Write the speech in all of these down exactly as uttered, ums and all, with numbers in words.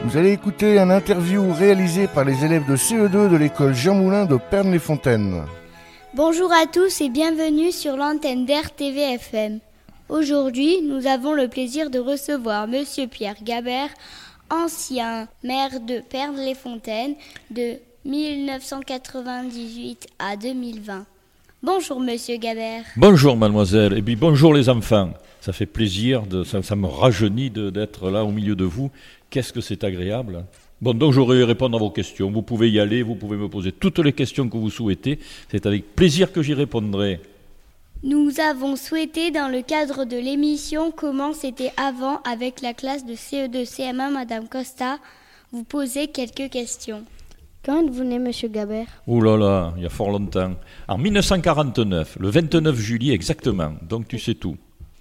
Vous allez écouter un interview réalisé par les élèves de C E deux de l'école Jean Moulin de Pernes-les-Fontaines. Bonjour à tous et bienvenue sur l'antenne d'R T V F M. Aujourd'hui, nous avons le plaisir de recevoir Monsieur Pierre Gabert, ancien maire de Pernes-les-Fontaines de mille neuf cent quatre-vingt-dix-huit à deux mille vingt. Bonjour Monsieur Gabert. Bonjour mademoiselle, et puis bonjour les enfants. Ça fait plaisir, de, ça, ça me rajeunit de, d'être là au milieu de vous. Qu'est-ce que c'est agréable. Bon, donc j'aurai à répondre à vos questions. Vous pouvez y aller, vous pouvez me poser toutes les questions que vous souhaitez. C'est avec plaisir que j'y répondrai. Nous avons souhaité, dans le cadre de l'émission Comment c'était avant, avec la classe de C E deux C M un, Madame Costa, vous poser quelques questions. Quand êtes-vous né, Monsieur Gabert ? Ouh là là, il y a fort longtemps. En dix-neuf cent quarante-neuf, le vingt-neuf juillet exactement, donc tu sais tout.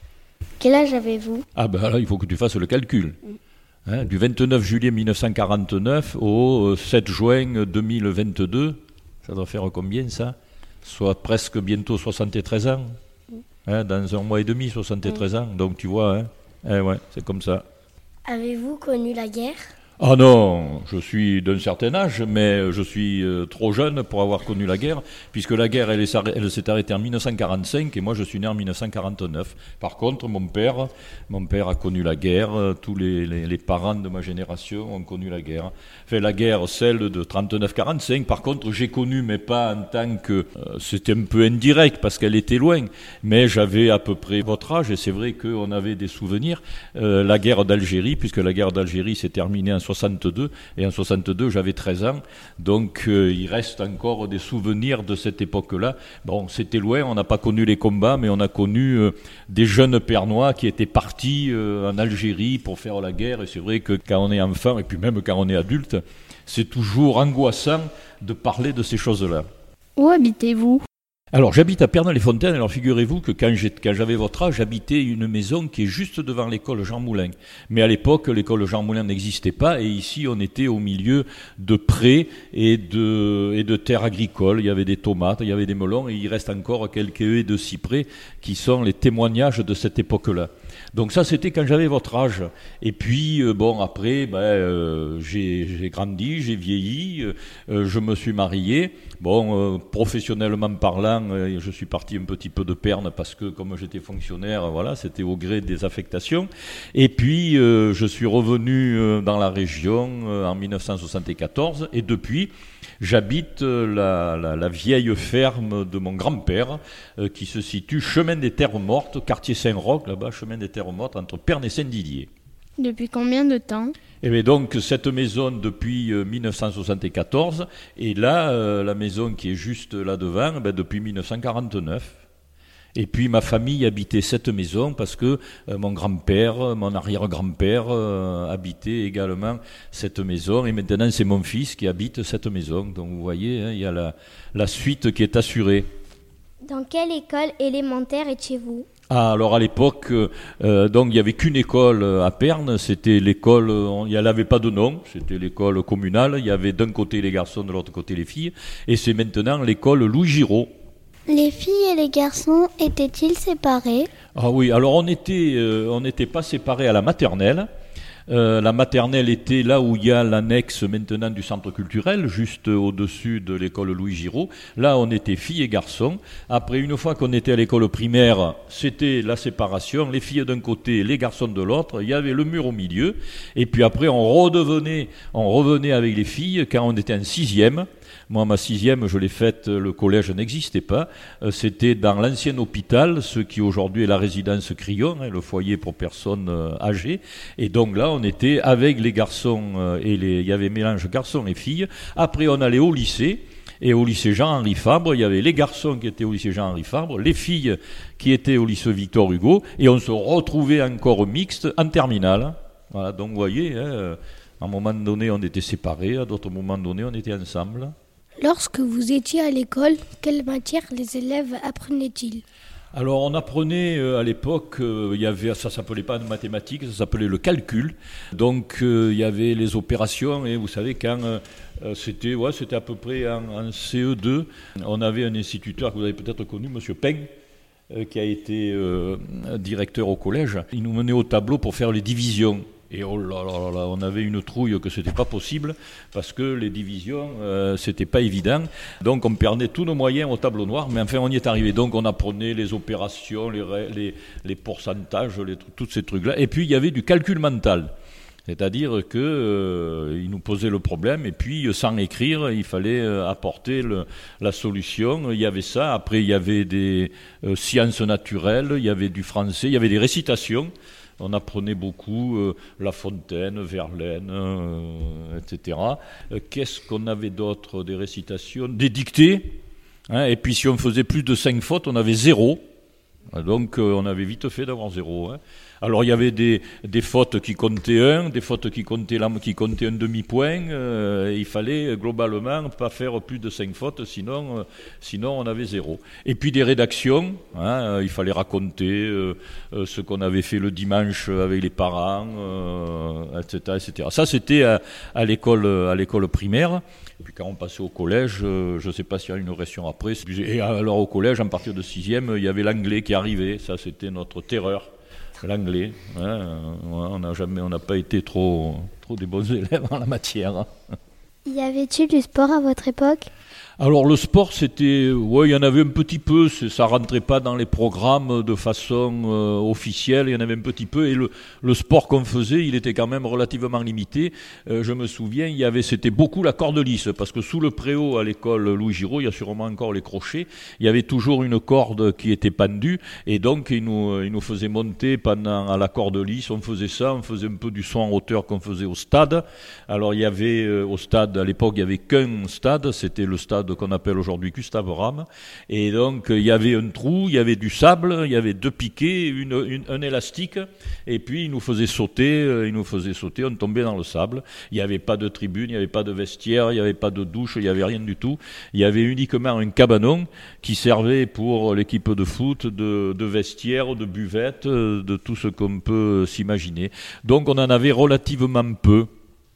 Quel âge avez-vous ? Ah ben là, il faut que tu fasses le calcul. Hein, du vingt-neuf juillet mille neuf cent quarante-neuf au sept juin deux mille vingt-deux, ça doit faire combien ça ? Soit presque bientôt soixante-treize ans. Hein, dans un mois et demi, soixante-treize ans. Donc tu vois, hein, eh ouais, c'est comme ça. Avez-vous connu la guerre ? Ah non, je suis d'un certain âge, mais je suis euh, trop jeune pour avoir connu la guerre, puisque la guerre, elle, est, elle s'est arrêtée en dix-neuf cent quarante-cinq et moi je suis né en dix-neuf cent quarante-neuf. Par contre, mon père, mon père a connu la guerre, euh, tous les, les, les parents de ma génération ont connu la guerre. Enfin, la guerre, celle de trente-neuf quarante-cinq, par contre, j'ai connu, mais pas en tant que... Euh, c'était un peu indirect, parce qu'elle était loin, mais j'avais à peu près votre âge, et c'est vrai qu'on avait des souvenirs. Euh, la guerre d'Algérie, puisque la guerre d'Algérie s'est terminée en soixante-deux, et en soixante-deux j'avais treize ans, donc euh, il reste encore des souvenirs de cette époque-là. Bon, c'était loin, on n'a pas connu les combats, mais on a connu euh, des jeunes Pernois qui étaient partis euh, en Algérie pour faire la guerre, et c'est vrai que quand on est enfant, et puis même quand on est adulte, c'est toujours angoissant de parler de ces choses-là. Où habitez-vous ? Alors, j'habite à Pernes-les-Fontaines. Alors, figurez-vous que quand, j'ai, quand j'avais votre âge, j'habitais une maison qui est juste devant l'école Jean Moulin. Mais à l'époque, l'école Jean Moulin n'existait pas, et ici, on était au milieu de prés et de, et de terres agricoles. Il y avait des tomates, il y avait des melons, et il reste encore quelques haies de cyprès qui sont les témoignages de cette époque-là. Donc ça, c'était quand j'avais votre âge. Et puis, euh, bon, après, ben, euh, j'ai, j'ai grandi, j'ai vieilli, euh, je me suis marié. Bon, euh, professionnellement parlant, euh, je suis parti un petit peu de Pernes parce que comme j'étais fonctionnaire, voilà, c'était au gré des affectations. Et puis, euh, je suis revenu euh, dans la région euh, en dix-neuf cent soixante-quatorze. Et depuis, j'habite euh, la, la, la vieille ferme de mon grand-père euh, qui se situe chemin des Terres Mortes, quartier Saint-Roch, là-bas, chemin des Terres Mortes, entre Pernes et Saint-Didier. Depuis combien de temps ? Et bien donc, cette maison depuis euh, dix-neuf cent soixante-quatorze, et là, euh, la maison qui est juste là devant, ben, depuis dix-neuf cent quarante-neuf. Et puis ma famille habitait cette maison parce que euh, mon grand-père, mon arrière-grand-père euh, habitait également cette maison. Et maintenant, c'est mon fils qui habite cette maison. Donc vous voyez, hein, il y a la, la suite qui est assurée. Dans quelle école élémentaire étiez-vous ? Ah, alors à l'époque, euh, donc il n'y avait qu'une école à Pernes, c'était l'école, il n'y avait pas de nom, c'était l'école communale, il y avait d'un côté les garçons, de l'autre côté les filles, et c'est maintenant l'école Louis Giraud. Les filles et les garçons étaient-ils séparés ? Ah oui, alors on était, euh, on n'était pas séparés à la maternelle. Euh, la maternelle était là où il y a l'annexe maintenant du centre culturel, juste au-dessus de l'école Louis Giraud. Là, on était filles et garçons. Après, une fois qu'on était à l'école primaire, c'était la séparation. Les filles d'un côté, les garçons de l'autre. Il y avait le mur au milieu. Et puis après, on redevenait, on revenait avec les filles quand on était en sixième. Moi, ma sixième, je l'ai faite, le collège n'existait pas. Euh, c'était dans l'ancien hôpital, ce qui aujourd'hui est la résidence Crillon, hein, le foyer pour personnes euh, âgées. Et donc là, on était avec les garçons, euh, et les, il y avait mélange garçons et filles. Après, on allait au lycée. Et au lycée Jean-Henri Fabre, il y avait les garçons qui étaient au lycée Jean-Henri Fabre, les filles qui étaient au lycée Victor Hugo, et on se retrouvait encore mixte en terminale. Voilà, donc vous voyez, hein, à un moment donné, on était séparés, à d'autres moments donnés, on était ensemble. Lorsque vous étiez à l'école, quelle matière les élèves apprenaient-ils ? Alors on apprenait euh, à l'époque, euh, il y avait, ça s'appelait pas de mathématiques, ça s'appelait le calcul. Donc euh, il y avait les opérations, et vous savez quand euh, c'était, ouais, c'était à peu près en, en C E deux, on avait un instituteur que vous avez peut-être connu, Monsieur Peng, euh, qui a été euh, directeur au collège. Il nous menait au tableau pour faire les divisions. Et oh là là là là, on avait une trouille que c'était pas possible parce que les divisions, euh, c'était pas évident. Donc on perdait tous nos moyens au tableau noir, mais enfin on y est arrivé. Donc on apprenait les opérations, les, les, les pourcentages, les, tous ces trucs-là. Et puis il y avait du calcul mental. C'est-à-dire qu'il euh, nous posait le problème et puis sans écrire, il fallait euh, apporter le, la solution. Il y avait ça. Après, il y avait des euh, sciences naturelles, il y avait du français, il y avait des récitations. On apprenait beaucoup euh, La Fontaine, Verlaine, euh, et cetera. Euh, qu'est-ce qu'on avait d'autre? Des récitations, des dictées. Hein, et puis si on faisait plus de cinq fautes, on avait zéro. Donc euh, on avait vite fait d'avoir zéro. Hein. Alors il y avait des, des fautes qui comptaient un, des fautes qui comptaient, qui comptaient un demi-point. Euh, il fallait globalement pas faire plus de cinq fautes, sinon, euh, sinon on avait zéro. Et puis des rédactions, hein, il fallait raconter euh, euh, ce qu'on avait fait le dimanche avec les parents, euh, et cetera, et cetera. Ça c'était à, à l'école, à l'école primaire. Et puis quand on passait au collège, euh, je ne sais pas s'il y a une réaction après. Et alors au collège, à partir de sixième, il y avait l'anglais qui arrivait. Ça c'était notre terreur. L'anglais, hein, on n'a jamais, on n'a pas été trop, trop des bons élèves en la matière. Y avait-il du sport à votre époque ? Alors le sport, c'était, ouais, il y en avait un petit peu, ça rentrait pas dans les programmes de façon euh, officielle, il y en avait un petit peu, et le, le sport qu'on faisait, il était quand même relativement limité. Euh, je me souviens, il y avait, c'était beaucoup la corde lisse, parce que sous le préau à l'école Louis Giraud, il y a sûrement encore les crochets, il y avait toujours une corde qui était pendue, et donc il nous, il nous faisait monter pendant à la corde lisse, on faisait ça, on faisait un peu du saut en hauteur qu'on faisait au stade. Alors il y avait euh, au stade, à l'époque, il y avait qu'un stade, c'était le stade qu'on appelle aujourd'hui Gustave Ram, et donc il y avait un trou, il y avait du sable, il y avait deux piquets, une, une, un élastique, et puis il nous faisait sauter, il nous faisait sauter, on tombait dans le sable. Il n'y avait pas de tribune, il n'y avait pas de vestiaire, il n'y avait pas de douche, il n'y avait rien du tout. Il y avait uniquement un cabanon qui servait pour l'équipe de foot, de, de vestiaire, de buvette, de tout ce qu'on peut s'imaginer. Donc on en avait relativement peu.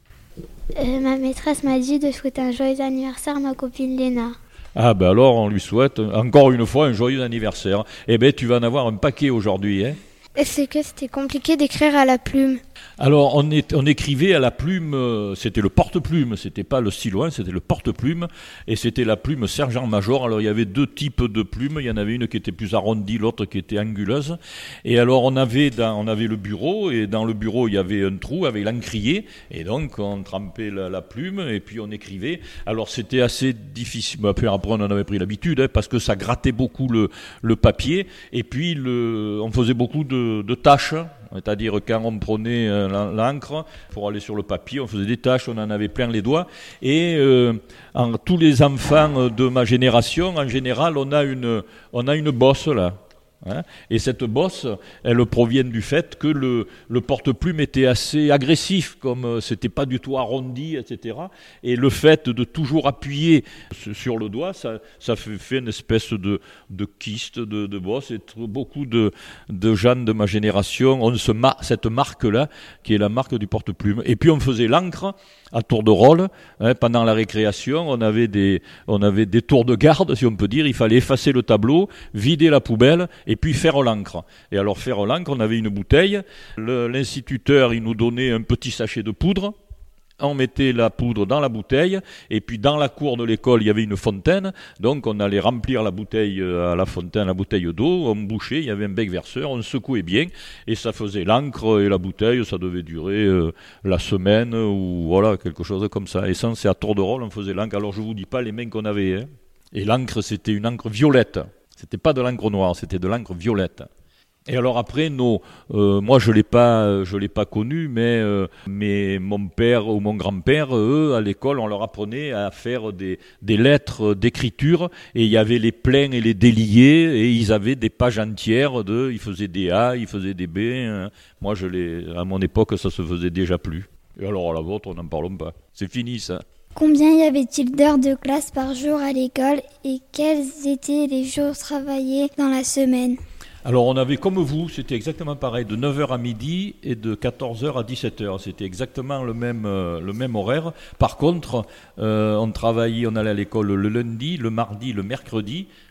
Euh, ma maîtresse m'a dit de souhaiter un joyeux anniversaire à ma copine Léna. Ah ben alors on lui souhaite encore une fois un joyeux anniversaire. Eh ben tu vas en avoir un paquet aujourd'hui, hein. Est-ce que c'était compliqué d'écrire à la plume ? Alors on, est, on écrivait à la plume, euh, c'était le porte-plume, c'était pas le stylo, hein, c'était le porte-plume, et c'était la plume sergent-major. Alors il y avait deux types de plumes, il y en avait une qui était plus arrondie, l'autre qui était anguleuse, et alors on avait, dans, on avait le bureau, et dans le bureau il y avait un trou avec l'encrier, et donc on trempait la, la plume, et puis on écrivait. Alors c'était assez difficile, mais après, après on en avait pris l'habitude, hein, parce que ça grattait beaucoup le, le papier, et puis le, on faisait beaucoup de, de tâches. C'est-à-dire quand on prenait euh, l'encre pour aller sur le papier, on faisait des taches, on en avait plein les doigts. Et euh, en, tous les enfants de ma génération, en général, on a une, on a une bosse là. Hein, et cette bosse, elle provient du fait que le, le porte-plume était assez agressif, comme euh, c'était pas du tout arrondi, et cetera. Et le fait de toujours appuyer sur le doigt, ça, ça fait, fait une espèce de, de kyste, de, de bosse. Et beaucoup de, de gens de ma génération ont ce mar- cette marque-là, qui est la marque du porte-plume. Et puis on faisait l'encre à tour de rôle, hein, pendant la récréation, on avait des, on avait des tours de garde, si on peut dire. Il fallait effacer le tableau, vider la poubelle, et puis faire l'encre. Et alors faire l'encre, on avait une bouteille. Le, l'instituteur, il nous donnait un petit sachet de poudre. On mettait la poudre dans la bouteille, et puis dans la cour de l'école, il y avait une fontaine, donc on allait remplir la bouteille à la fontaine, la bouteille d'eau, on bouchait, il y avait un bec verseur, on secouait bien, et ça faisait l'encre et la bouteille, ça devait durer euh, la semaine, ou voilà, quelque chose comme ça. Et ça, c'est à tour de rôle, on faisait l'encre. Alors je vous dis pas les mains qu'on avait, hein. Et l'encre, c'était une encre violette, c'était pas de l'encre noire, c'était de l'encre violette. Et alors après, nos, euh, moi je l'ai pas, je l'ai pas connu, mais, euh, mais mon père ou mon grand-père, eux, à l'école, on leur apprenait à faire des, des lettres d'écriture, et il y avait les pleins et les déliés, et ils avaient des pages entières de, ils faisaient des A, ils faisaient des B. Hein. Moi, je l'ai, à mon époque, ça se faisait déjà plus. Et alors à la vôtre, on n'en parle pas. C'est fini ça. Combien y avait-il d'heures de classe par jour à l'école et quels étaient les jours travaillés dans la semaine ? Alors on avait comme vous, c'était exactement pareil, de neuf heures à midi et de quatorze heures à dix-sept heures. C'était exactement le même, euh, le même horaire. Par contre, euh, on travaillait, on allait à l'école le lundi, le mardi, le mercredi.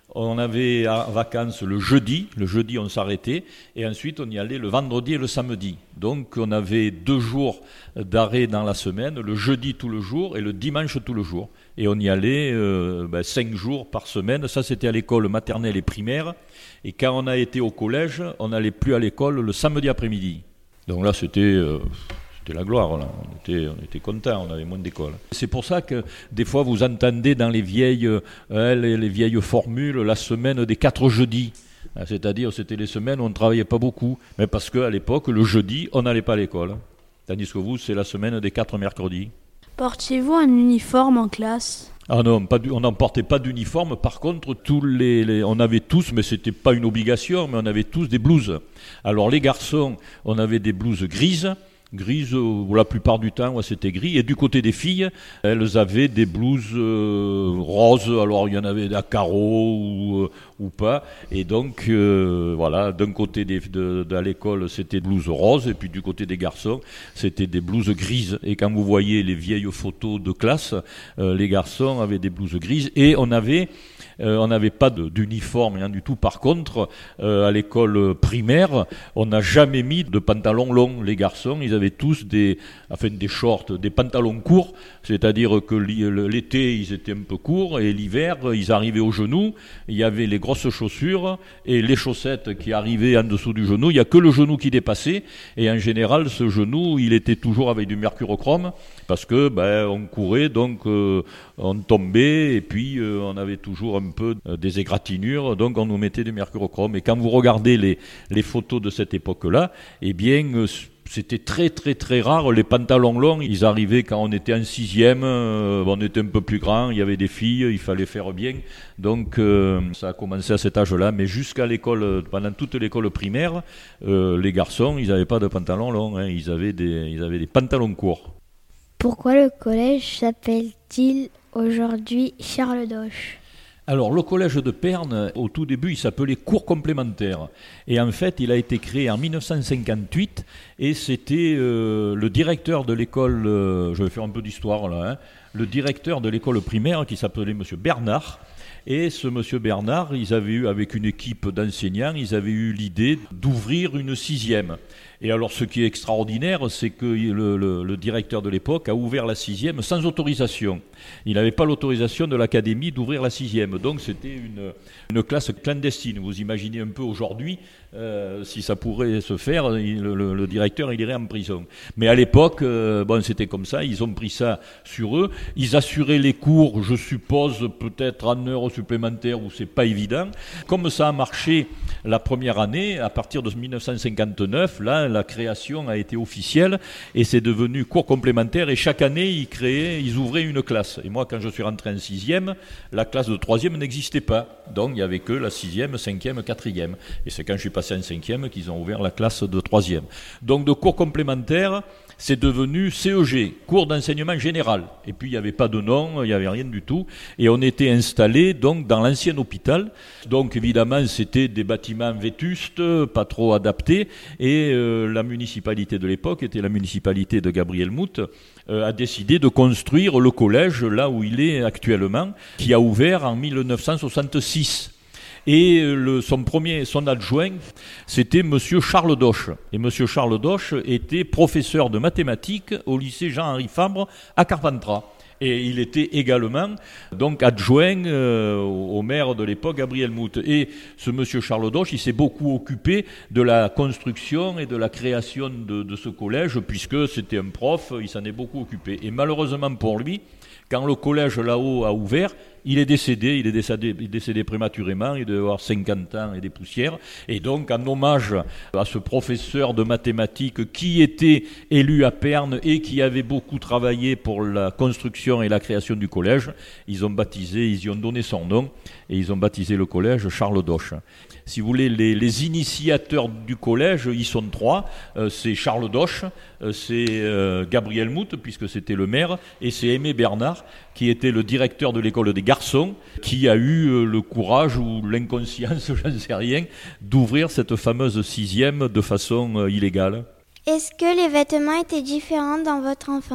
On avait en vacances le jeudi, le jeudi on s'arrêtait, et ensuite on y allait le vendredi et le samedi. Donc on avait deux jours d'arrêt dans la semaine, le jeudi tout le jour et le dimanche tout le jour. Et on y allait euh, ben, cinq jours par semaine, ça c'était à l'école maternelle et primaire. Et quand on a été au collège, on n'allait plus à l'école le samedi après-midi. Donc là c'était... Euh, C'était la gloire, là. On était, on était contents, on avait moins d'école. C'est pour ça que des fois vous entendez dans les vieilles, euh, les, les vieilles formules la semaine des quatre jeudis. C'est-à-dire c'était les semaines où on ne travaillait pas beaucoup, mais parce qu'à l'époque, le jeudi, on n'allait pas à l'école. Tandis que vous, c'est la semaine des quatre mercredis. Portiez-vous un uniforme en classe ? Ah non, pas du, on n'en portait pas d'uniforme. Par contre, tous les, les, on avait tous, mais c'était pas une obligation, mais on avait tous des blouses. Alors les garçons, on avait des blouses grises. Grises, euh, la plupart du temps, ouais, c'était gris. Et du côté des filles, elles avaient des blouses euh, roses. Alors, il y en avait à carreaux ou, euh, ou pas. Et donc, euh, voilà, d'un côté des, de, de l'école, c'était blouses roses. Et puis, du côté des garçons, c'était des blouses grises. Et quand vous voyez les vieilles photos de classe, euh, les garçons avaient des blouses grises. Et on avait... Euh, on n'avait pas de, d'uniforme, rien du tout. Par contre, euh, à l'école primaire, on n'a jamais mis de pantalons longs. Les garçons, ils avaient tous des, enfin, des shorts, des pantalons courts. C'est-à-dire que l'été, ils étaient un peu courts et l'hiver, ils arrivaient aux genoux. Il y avait les grosses chaussures et les chaussettes qui arrivaient en dessous du genou. Il n'y a que le genou qui dépassait. Et en général, ce genou, il était toujours avec du mercurochrome parce que ben, on courait, donc euh, on tombait et puis euh, on avait toujours un peu des égratignures, donc on nous mettait du mercurochrome. Et quand vous regardez les, les photos de cette époque-là, eh bien, euh, c'était très très très rare. Les pantalons longs, ils arrivaient quand on était en sixième, euh, on était un peu plus grand, il y avait des filles, il fallait faire bien. Donc euh, ça a commencé à cet âge-là, mais jusqu'à l'école, pendant toute l'école primaire, euh, les garçons, ils n'avaient pas de pantalons longs, hein, ils avaient des, ils avaient des pantalons courts. Pourquoi le collège s'appelle-t-il aujourd'hui Charles Doche ? Alors, le collège de Pernes, au tout début, il s'appelait cours complémentaire. Et en fait, il a été créé en dix-neuf cent cinquante-huit et c'était euh, le directeur de l'école, euh, je vais faire un peu d'histoire là, hein, le directeur de l'école primaire qui s'appelait M. Bernard. Et ce M. Bernard, ils avaient eu, avec une équipe d'enseignants, ils avaient eu l'idée d'ouvrir une sixième. Et alors, ce qui est extraordinaire, c'est que le, le, le directeur de l'époque a ouvert la sixième sans autorisation. Il n'avait pas l'autorisation de l'académie d'ouvrir la sixième. Donc, c'était une, une classe clandestine. Vous imaginez un peu aujourd'hui, euh, si ça pourrait se faire, il, le, le directeur, il irait en prison. Mais à l'époque, euh, bon, c'était comme ça. Ils ont pris ça sur eux. Ils assuraient les cours, je suppose, peut-être en heures supplémentaires où c'est pas évident. Comme ça a marché la première année, à partir de dix-neuf cent cinquante-neuf, là, la création a été officielle et c'est devenu cours complémentaire et chaque année ils créaient, ils ouvraient une classe. Et moi quand je suis rentré en sixième, la classe de troisième n'existait pas. Donc il n'y avait que la sixième, cinquième, quatrième. Et c'est quand je suis passé en cinquième qu'ils ont ouvert la classe de troisième. Donc de cours complémentaire, c'est devenu C E G, cours d'enseignement général. Et puis il n'y avait pas de nom, il n'y avait rien du tout. Et on était installé donc dans l'ancien hôpital. Donc évidemment c'était des bâtiments vétustes, pas trop adaptés. Et euh, la municipalité de l'époque, était la municipalité de Gabriel Mout, euh, a décidé de construire le collège là où il est actuellement, qui a ouvert en dix-neuf cent soixante-six. Et le, son premier, son adjoint, c'était Monsieur Charles Doche. Et Monsieur Charles Doche était professeur de mathématiques au lycée Jean-Henri Fabre à Carpentras. Et il était également donc adjoint euh, au maire de l'époque, Gabriel Mout. Et ce monsieur Charles Doche, il s'est beaucoup occupé de la construction et de la création de, de ce collège, puisque c'était un prof, il s'en est beaucoup occupé. Et malheureusement pour lui, quand le collège là-haut a ouvert, il est décédé, il est décédé, il est décédé prématurément, il devait avoir cinquante ans et des poussières. Et donc, en hommage à ce professeur de mathématiques qui était élu à Pernes et qui avait beaucoup travaillé pour la construction et la création du collège, ils ont baptisé, ils y ont donné son nom et ils ont baptisé le collège Charles Doche. Si vous voulez, les, les initiateurs du collège, ils sont trois. Euh, c'est Charles Doche, euh, c'est euh, Gabriel Mout, puisque c'était le maire, et c'est Aimé Bernard, qui était le directeur de l'école des garçons, qui a eu euh, le courage ou l'inconscience, j'en sais rien, d'ouvrir cette fameuse sixième de façon euh, illégale. Est-ce que les vêtements étaient différents dans votre enfance ?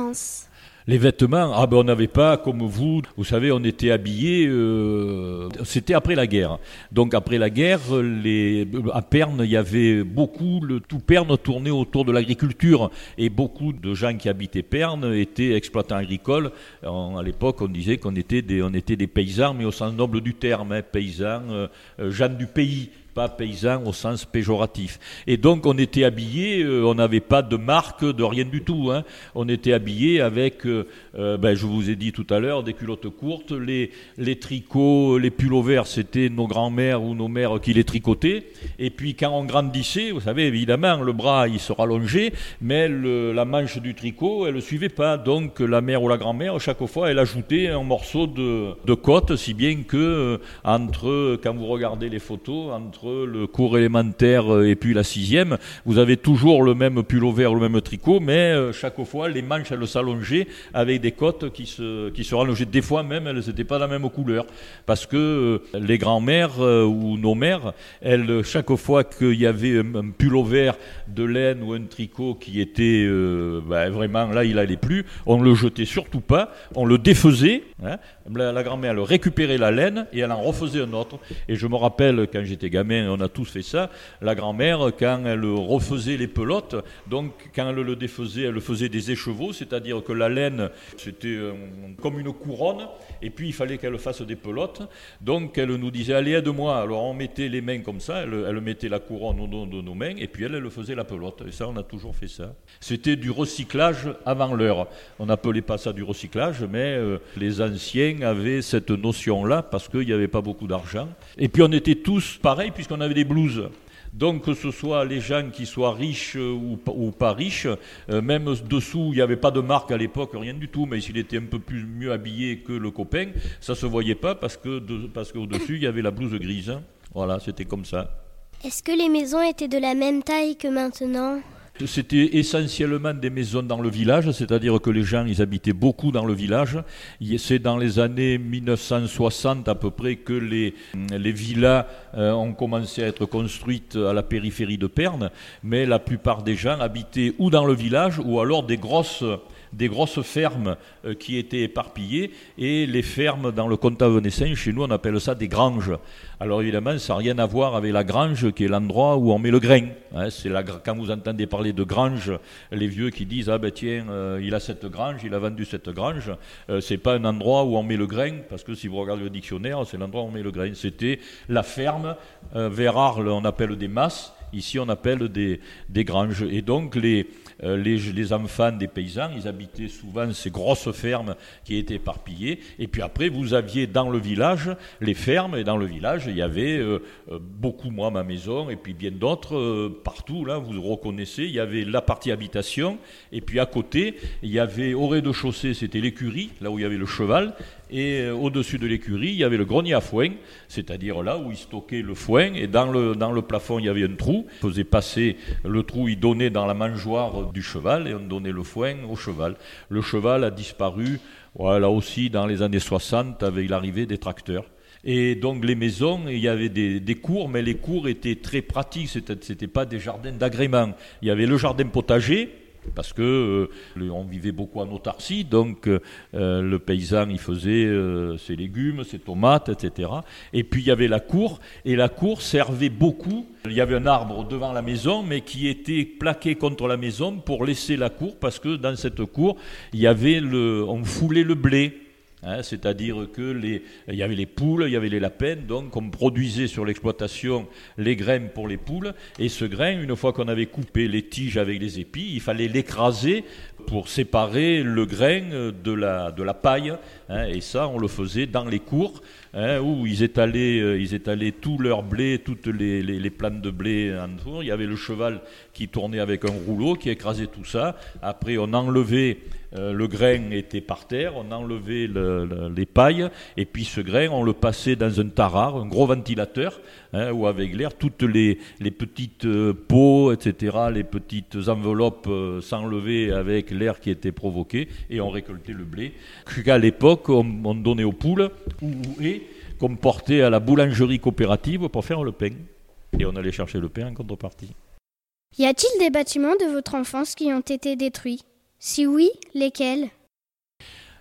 Les vêtements, ah ben on n'avait pas comme vous, vous savez, on était habillés, euh, c'était après la guerre. Donc après la guerre, les, à Pernes, il y avait beaucoup, le, tout Pernes tournait autour de l'agriculture et beaucoup de gens qui habitaient Pernes étaient exploitants agricoles. En, à l'époque, on disait qu'on était des, on était des paysans, mais au sens noble du terme, hein, paysans, euh, gens du pays. Pas paysans au sens péjoratif. Et donc on était habillés, euh, on n'avait pas de marque, de rien du tout. Hein. On était habillés avec, euh, euh, ben, je vous ai dit tout à l'heure, des culottes courtes, les, les tricots, les pullovers, c'était nos grands-mères ou nos mères qui les tricotaient. Et puis quand on grandissait, vous savez, évidemment, le bras il se rallongeait, mais le, la manche du tricot, elle ne suivait pas. Donc la mère ou la grand-mère, chaque fois, elle ajoutait un morceau de, de côte, si bien que euh, entre, quand vous regardez les photos, entre le cours élémentaire et puis la sixième, vous avez toujours le même pullover, le même tricot, mais euh, chaque fois, les manches, elles s'allongeaient avec des côtes qui se, qui se rallongeaient. Des fois même, elles n'étaient pas de la même couleur. Parce que euh, les grands-mères euh, ou nos mères, elles, chaque fois qu'il y avait un, un pullover de laine ou un tricot qui était euh, ben, vraiment, là, il n'allait plus, on ne le jetait surtout pas, on le défaisait. Hein. La, la grand-mère, elle récupérait la laine et elle en refaisait un autre. Et je me rappelle, quand j'étais gamin, on a tous fait ça, la grand-mère, quand elle refaisait les pelotes, donc quand elle le défaisait, elle faisait des écheveaux, c'est-à-dire que la laine, c'était euh, comme une couronne, et puis il fallait qu'elle fasse des pelotes. Donc elle nous disait, allez, aide-moi. Alors on mettait les mains comme ça, elle, elle mettait la couronne au dos de nos mains, et puis elle, elle faisait la pelote. Et ça, on a toujours fait ça. C'était du recyclage avant l'heure. On n'appelait pas ça du recyclage, mais euh, les anciens avaient cette notion-là, parce qu'il n'y avait pas beaucoup d'argent. Et puis on était tous pareils, puisqu'on avait des blouses. Donc que ce soit les gens qui soient riches ou, ou pas riches, euh, même dessous, il n'y avait pas de marque à l'époque, rien du tout, mais s'il était un peu plus mieux habillé que le copain, ça ne se voyait pas parce, que de, parce qu'au-dessus, il y avait la blouse grise. Hein. Voilà, c'était comme ça. Est-ce que les maisons étaient de la même taille que maintenant ? C'était essentiellement des maisons dans le village, c'est-à-dire que les gens, ils habitaient beaucoup dans le village. C'est dans les années mille neuf cent soixante à peu près que les, les villas euh, ont commencé à être construites à la périphérie de Pernes, mais la plupart des gens habitaient ou dans le village ou alors des grosses... des grosses fermes euh, qui étaient éparpillées, et les fermes dans le comtat venessin, chez nous on appelle ça des granges. Alors évidemment ça n'a rien à voir avec la grange qui est l'endroit où on met le grain. Hein, c'est la, quand vous entendez parler de grange, les vieux qui disent ah ben tiens euh, il a cette grange, il a vendu cette grange, euh, c'est pas un endroit où on met le grain, parce que si vous regardez le dictionnaire c'est l'endroit où on met le grain. C'était la ferme, euh, vers Arles on appelle des masses, ici on appelle des, des granges. Et donc les, euh, les, les enfants des paysans, ils habitaient souvent ces grosses fermes qui étaient éparpillées. Et puis après, vous aviez dans le village les fermes, et dans le village, il y avait euh, beaucoup, moi, ma maison, et puis bien d'autres, euh, partout, là, vous reconnaissez, il y avait la partie habitation, et puis à côté, il y avait au rez-de-chaussée, c'était l'écurie, là où il y avait le cheval, et euh, au-dessus de l'écurie, il y avait le grenier à foin, c'est-à-dire là où ils stockaient le foin, et dans le, dans le plafond, il y avait un trou, on faisait passer le trou, il donnait dans la mangeoire du cheval, et on donnait le foin au cheval. Le cheval a disparu, ouais, là aussi, dans les années soixante, avec l'arrivée des tracteurs. Et donc les maisons, il y avait des, des cours, mais les cours étaient très pratiques, c'était, c'était pas des jardins d'agrément. Il y avait le jardin potager, parce que euh, on vivait beaucoup en autarcie, donc euh, le paysan il faisait euh, ses légumes, ses tomates, et cetera. Et puis il y avait la cour, et la cour servait beaucoup. Il y avait un arbre devant la maison, mais qui était plaqué contre la maison pour laisser la cour, parce que dans cette cour, il y avait le, on foulait le blé. Hein, c'est-à-dire que les, il y avait les poules, il y avait les lapins, donc on produisait sur l'exploitation les graines pour les poules, et ce grain, une fois qu'on avait coupé les tiges avec les épis, il fallait l'écraser pour séparer le grain de la, de la paille, hein, et ça on le faisait dans les cours, hein, où ils étalaient, euh, ils étalaient tout leur blé, toutes les, les, les plantes de blé en tour. Il y avait le cheval qui tournait avec un rouleau, qui écrasait tout ça. Après on enlevait, euh, le grain était par terre, on enlevait le, le, les pailles, et puis ce grain on le passait dans un tarare, un gros ventilateur, hein, où avec l'air, toutes les, les petites euh, pots, et cetera, les petites enveloppes euh, s'enlevaient avec l'air qui était provoqué, et on récoltait le blé qu'à l'époque on, on donnait aux poules, ou, et qu'on portait à la boulangerie coopérative pour faire le pain, et on allait chercher le pain en contrepartie. Y a-t-il des bâtiments de votre enfance qui ont été détruits ? Si oui, lesquels ?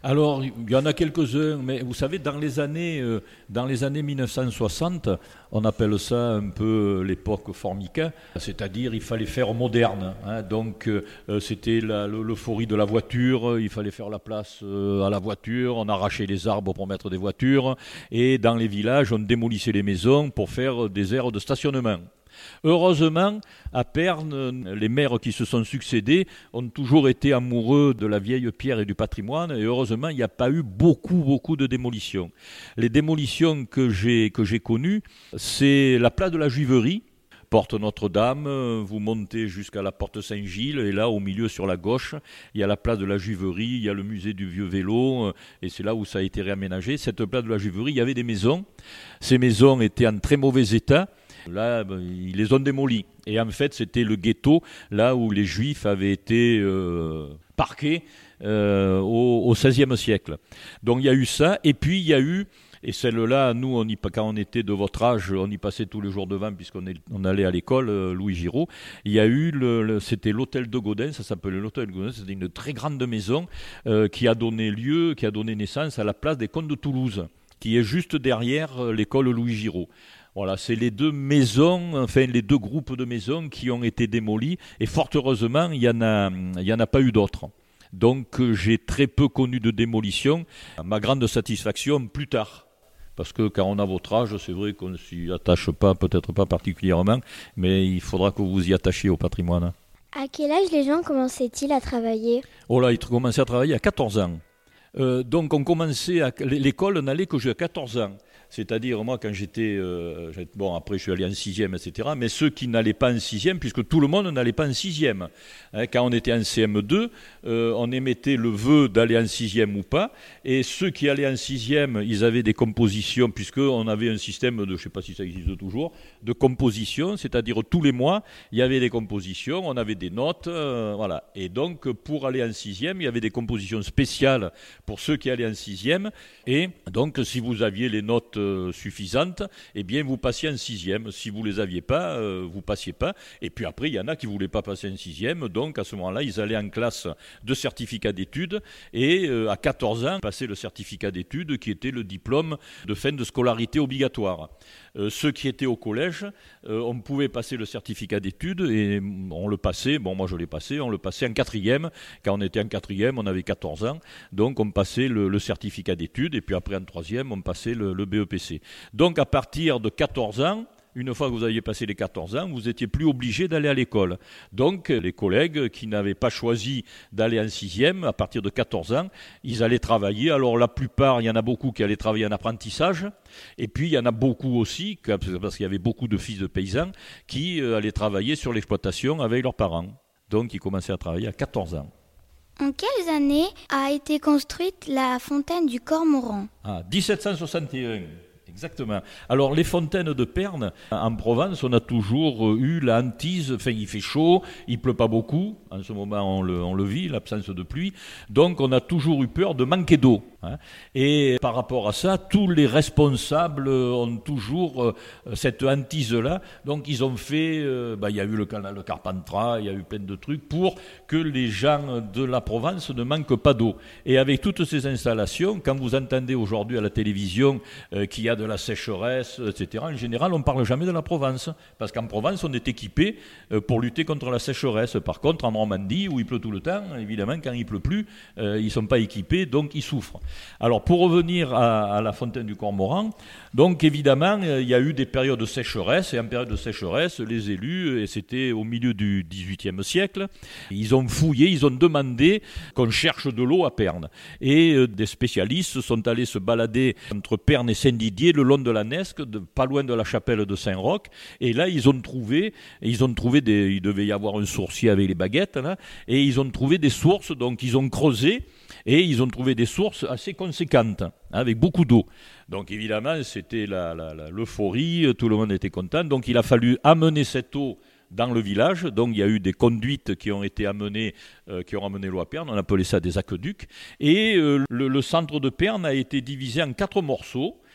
Alors, il y en a quelques-uns, mais vous savez, dans les années, euh, dans les années mille neuf cent soixante, on appelle ça un peu l'époque Formica, c'est-à-dire il fallait faire moderne. Hein, donc, euh, c'était la, l'euphorie de la voiture, il fallait faire la place euh, à la voiture, on arrachait les arbres pour mettre des voitures, et dans les villages, on démolissait les maisons pour faire des aires de stationnement. Heureusement, à Perne, les maires qui se sont succédés ont toujours été amoureux de la vieille pierre et du patrimoine, et heureusement, il n'y a pas eu beaucoup, beaucoup de démolitions. Les démolitions que j'ai, que j'ai connues, c'est la place de la Juiverie, porte Notre-Dame, vous montez jusqu'à la porte Saint-Gilles, et là, au milieu, sur la gauche, il y a la place de la Juiverie, il y a le musée du vieux vélo, et c'est là où ça a été réaménagé. Cette place de la Juiverie, il y avait des maisons. Ces maisons étaient en très mauvais état. Là, ben, ils les ont démolis. Et en fait, c'était le ghetto, là où les Juifs avaient été euh, parqués euh, au, au seizième siècle. Donc il y a eu ça, et puis il y a eu, et celle-là, nous, on y, quand on était de votre âge, on y passait tous les jours devant, puisqu'on est, on allait à l'école, euh, Louis Giraud. Il y a eu, le, le, c'était l'hôtel de Gaudin, ça s'appelait l'hôtel de Gaudin, c'était une très grande maison euh, qui a donné lieu, qui a donné naissance à la place des Comtes de Toulouse, qui est juste derrière l'école Louis Giraud. Voilà, c'est les deux maisons, enfin les deux groupes de maisons qui ont été démolis, et fort heureusement, il n'y en a, il y en a pas eu d'autres. Donc j'ai très peu connu de démolition, à ma grande satisfaction plus tard. Parce que quand on a votre âge, c'est vrai qu'on ne s'y attache pas, peut-être pas particulièrement, mais il faudra que vous vous y attachiez au patrimoine. À quel âge les gens commençaient-ils à travailler ? Oh là, ils commençaient à travailler à quatorze ans. Euh, donc on commençait, à, l'école n'allait que jusqu'à quatorze ans. C'est-à-dire, moi, quand j'étais... Euh, bon, après, je suis allé en sixième, et cetera. Mais ceux qui n'allaient pas en sixième, puisque tout le monde n'allait pas en sixième. Hein, quand on était en C M deux, euh, on émettait le vœu d'aller en sixième ou pas. Et ceux qui allaient en sixième, ils avaient des compositions, puisqu'on avait un système de, je ne sais pas si ça existe toujours, de composition. C'est-à-dire, tous les mois, il y avait des compositions, on avait des notes, euh, voilà. Et donc, pour aller en sixième, il y avait des compositions spéciales pour ceux qui allaient en sixième. Et donc, si vous aviez les notes suffisante, eh bien vous passiez en sixième. Si vous les aviez pas, euh, vous passiez pas. Et puis après, il y en a qui voulaient pas passer en sixième, donc à ce moment-là, ils allaient en classe de certificat d'études et euh, à quatorze ans, passaient le certificat d'études qui était le diplôme de fin de scolarité obligatoire. Euh, ceux qui étaient au collège, euh, on pouvait passer le certificat d'études et on le passait, bon moi je l'ai passé, on le passait en quatrième. Quand on était en quatrième, on avait quatorze ans, donc on passait le, le certificat d'études et puis après en troisième, on passait le, le B E P C. Donc à partir de quatorze ans, une fois que vous aviez passé les quatorze ans, vous n'étiez plus obligé d'aller à l'école. Donc les collègues qui n'avaient pas choisi d'aller en sixième, à partir de quatorze ans, ils allaient travailler. Alors la plupart, il y en a beaucoup qui allaient travailler en apprentissage, et puis il y en a beaucoup aussi, parce qu'il y avait beaucoup de fils de paysans, qui allaient travailler sur l'exploitation avec leurs parents. Donc ils commençaient à travailler à quatorze ans. En quelles années a été construite la fontaine du Cormoran ? Ah, dix-sept cent soixante et un. Exactement. Alors, les fontaines de Perne, en Provence, on a toujours eu la hantise, enfin, il fait chaud, il pleut pas beaucoup, en ce moment, on le, on le vit, l'absence de pluie, donc on a toujours eu peur de manquer d'eau. Hein. Et par rapport à ça, tous les responsables ont toujours euh, cette hantise-là, donc ils ont fait, euh, bah, il y a eu le canal de Carpentras, il y a eu plein de trucs pour que les gens de la Provence ne manquent pas d'eau. Et avec toutes ces installations, quand vous entendez aujourd'hui à la télévision euh, qu'il y a de la sécheresse, et cetera. En général, on ne parle jamais de la Provence, parce qu'en Provence, on est équipé pour lutter contre la sécheresse. Par contre, en Normandie, où il pleut tout le temps, évidemment, quand il ne pleut plus, euh, ils ne sont pas équipés, donc ils souffrent. Alors, pour revenir à, à la fontaine du Cormoran, donc évidemment, il y a eu des périodes de sécheresse, et en période de sécheresse, les élus, et c'était au milieu du dix-huitième siècle, ils ont fouillé, ils ont demandé qu'on cherche de l'eau à Perne. Et euh, des spécialistes sont allés se balader entre Perne et Saint-Didier, le long de la Nesque, de, pas loin de la chapelle de Saint-Roch, et là ils ont trouvé, ils ont trouvé des, il devait y avoir un sourcier avec les baguettes là, et ils ont trouvé des sources, donc ils ont creusé et ils ont trouvé des sources assez conséquentes, hein, avec beaucoup d'eau. Donc évidemment c'était la, la, la, l'euphorie, tout le monde était content, donc il a fallu amener cette eau dans le village, donc il y a eu des conduites qui ont été amenées, euh, qui ont amené l'eau à Perne, on appelait ça des aqueducs, et euh, le, le centre de Perne a été divisé en quatre morceaux.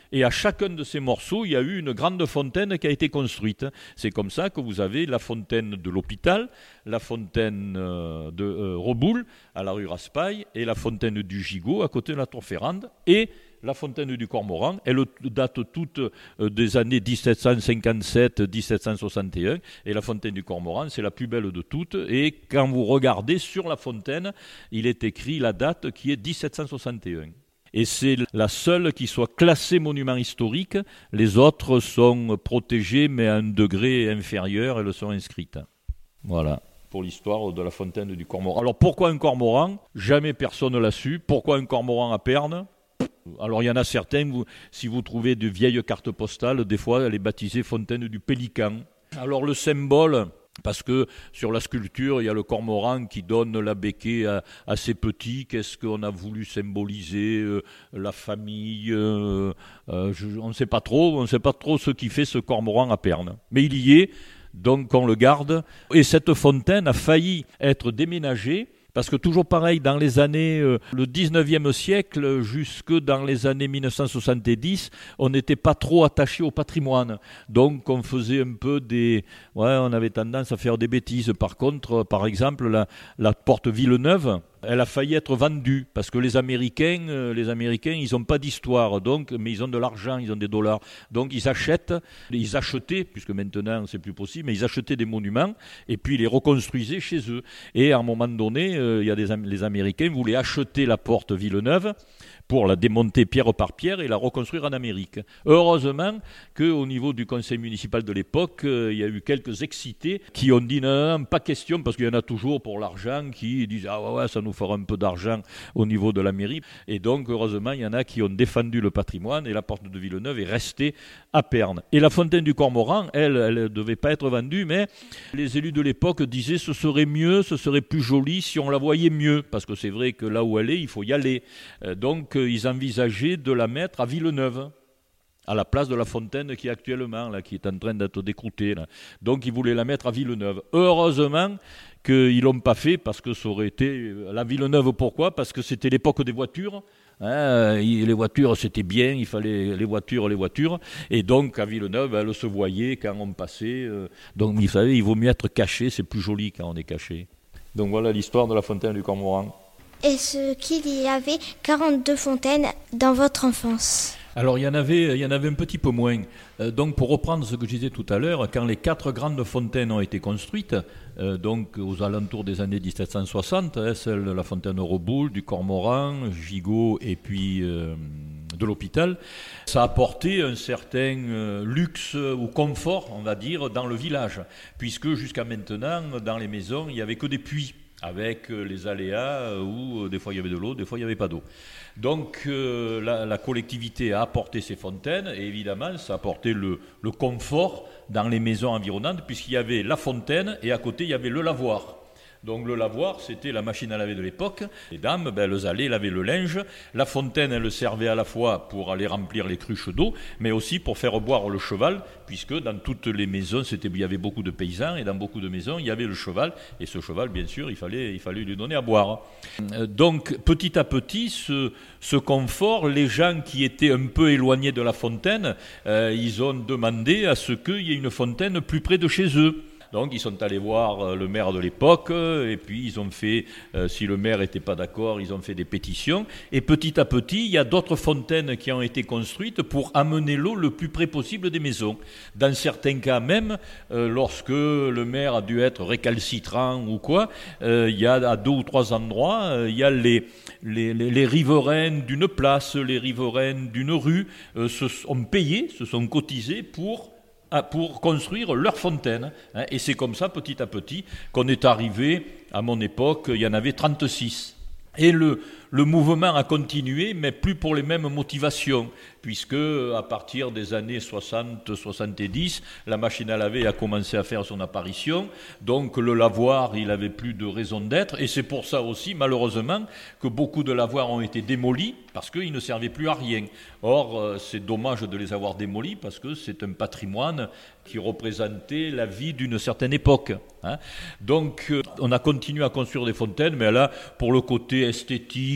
Et à chacun de ces morceaux, il y a eu une grande fontaine qui a été construite. C'est comme ça que vous avez la fontaine de l'hôpital, la fontaine de euh, Reboul, à la rue Raspail, et la fontaine du Gigot, à côté de la Tour Ferrande, et la fontaine du Cormoran. Elle date toutes des années dix-sept cent cinquante-sept à dix-sept cent soixante et un, et la fontaine du Cormoran, c'est la plus belle de toutes. Et quand vous regardez sur la fontaine, il est écrit la date qui est dix-sept cent soixante et un. Et c'est la seule qui soit classée monument historique. Les autres sont protégées, mais à un degré inférieur, elles sont inscrites. Voilà, pour l'histoire de la fontaine du Cormoran. Alors pourquoi un cormoran ? Jamais personne ne l'a su. Pourquoi un cormoran à Pernes ? Alors il y en a certains, vous, si vous trouvez de vieilles cartes postales, des fois elle est baptisée fontaine du Pélican. Alors le symbole... Parce que sur la sculpture, il y a le cormoran qui donne la béquille à, à ses petits. Qu'est-ce qu'on a voulu symboliser euh, la famille euh, euh, je, On ne sait pas trop. On ne sait pas trop ce qui fait ce cormoran à Pernes. Mais il y est, donc on le garde. Et cette fontaine a failli être déménagée. Parce que toujours pareil, dans les années, euh, le dix-neuvième siècle, jusque dans les années mille neuf cent soixante-dix, on n'était pas trop attaché au patrimoine. Donc on faisait un peu des... Ouais, on avait tendance à faire des bêtises. Par contre, par exemple, la, la porte Villeneuve, elle a failli être vendue, parce que les Américains, euh, les Américains, ils n'ont pas d'histoire, donc, mais ils ont de l'argent, ils ont des dollars. Donc ils achètent, ils achetaient, puisque maintenant c'est plus possible, mais ils achetaient des monuments, et puis ils les reconstruisaient chez eux. Et à un moment donné, euh, il y a des, les Américains voulaient acheter la porte Villeneuve pour la démonter pierre par pierre et la reconstruire en Amérique. Heureusement qu'au niveau du conseil municipal de l'époque, euh, il y a eu quelques excités qui ont dit non, non, pas question, parce qu'il y en a toujours pour l'argent qui disent ah ouais, ouais ça nous fera un peu d'argent au niveau de la mairie. Et donc heureusement il y en a qui ont défendu le patrimoine et la porte de Villeneuve est restée à Pernes. Et la fontaine du Cormoran, elle, elle ne devait pas être vendue, mais les élus de l'époque disaient ce serait mieux, ce serait plus joli si on la voyait mieux, parce que c'est vrai que là où elle est, il faut y aller. Euh, donc ils envisageaient de la mettre à Villeneuve, à la place de la fontaine qui est actuellement, là, qui est en train d'être décroutée. Là. Donc ils voulaient la mettre à Villeneuve. Heureusement qu'ils ne l'ont pas fait, parce que ça aurait été... La Villeneuve, pourquoi ? Parce que c'était l'époque des voitures. Hein, les voitures, c'était bien, il fallait les voitures, les voitures. Et donc à Villeneuve, elles se voyaient quand on passait. Donc vous savez, il vaut mieux être caché, c'est plus joli quand on est caché. Donc voilà l'histoire de la fontaine du Cormoran. Est-ce qu'il y avait quarante-deux fontaines dans votre enfance ? Alors il y en avait, il y en avait un petit peu moins. Euh, donc pour reprendre ce que je disais tout à l'heure, quand les quatre grandes fontaines ont été construites, euh, donc aux alentours des années dix-sept cent soixante, hein, celle de la fontaine Reboul, du Cormoran, Gigot et puis euh, de l'hôpital, ça a apporté un certain euh, luxe ou confort, on va dire, dans le village, puisque jusqu'à maintenant, dans les maisons, il n'y avait que des puits, avec les aléas où des fois il y avait de l'eau, des fois il n'y avait pas d'eau. Donc euh, la, la collectivité a apporté ces fontaines et évidemment ça a apporté le, le confort dans les maisons environnantes puisqu'il y avait la fontaine et à côté il y avait le lavoir. Donc le lavoir, c'était la machine à laver de l'époque. Les dames, ben, elles allaient laver le linge. La fontaine, elle servait à la fois pour aller remplir les cruches d'eau, mais aussi pour faire boire le cheval, puisque dans toutes les maisons, c'était, il y avait beaucoup de paysans, et dans beaucoup de maisons, il y avait le cheval. Et ce cheval, bien sûr, il fallait, il fallait lui donner à boire. Donc petit à petit, ce, ce confort, les gens qui étaient un peu éloignés de la fontaine, euh, ils ont demandé à ce qu'il y ait une fontaine plus près de chez eux. Donc ils sont allés voir le maire de l'époque et puis ils ont fait, euh, si le maire n'était pas d'accord, ils ont fait des pétitions. Et petit à petit, il y a d'autres fontaines qui ont été construites pour amener l'eau le plus près possible des maisons. Dans certains cas même, euh, lorsque le maire a dû être récalcitrant ou quoi, euh, il y a à deux ou trois endroits, euh, il y a les, les, les, les riverains d'une place, les riverains d'une rue, euh, se sont payés, se sont cotisés pour... pour construire leur fontaine. Hein, et c'est comme ça, petit à petit, qu'on est arrivé, à mon époque, il y en avait trente-six. Et le, le mouvement a continué, mais plus pour les mêmes motivations, puisque à partir des années soixante soixante-dix, la machine à laver a commencé à faire son apparition, donc le lavoir, il n'avait plus de raison d'être, et c'est pour ça aussi, malheureusement, que beaucoup de lavoirs ont été démolis, parce qu'ils ne servaient plus à rien. Or, c'est dommage de les avoir démolis, parce que c'est un patrimoine qui représentait la vie d'une certaine époque. Hein. Donc, on a continué à construire des fontaines, mais là, pour le côté esthétique,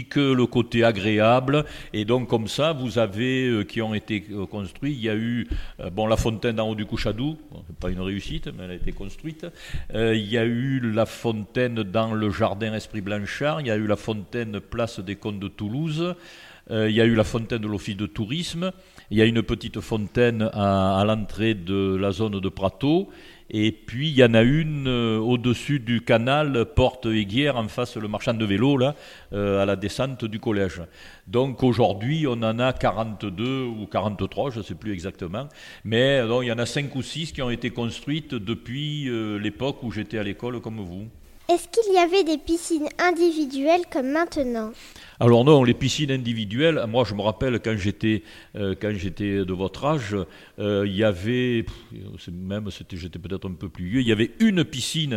ludique, le côté agréable. Et donc comme ça, vous avez euh, qui ont été euh, construits. Il y a eu euh, bon la fontaine d'en haut du Couchadou, bon, c'est pas une réussite, mais elle a été construite. Euh, il y a eu la fontaine dans le jardin Esprit Blanchard. Il y a eu la fontaine place des Comtes de Toulouse. Euh, il y a eu la fontaine de l'Office de tourisme. Il y a une petite fontaine à, à l'entrée de la zone de Prato. Et puis il y en a une euh, au-dessus du canal Porte Aiguière, en face le marchand de vélo, là, euh, à la descente du collège. Donc aujourd'hui, on en a quarante-deux ou quarante-trois, je ne sais plus exactement. Mais donc, il y en a cinq ou six qui ont été construites depuis euh, l'époque où j'étais à l'école comme vous. Est-ce qu'il y avait des piscines individuelles comme maintenant ? Alors non, les piscines individuelles, moi je me rappelle quand j'étais euh, quand j'étais de votre âge, euh, il y avait, pff, même c'était, j'étais peut-être un peu plus vieux, il y avait une piscine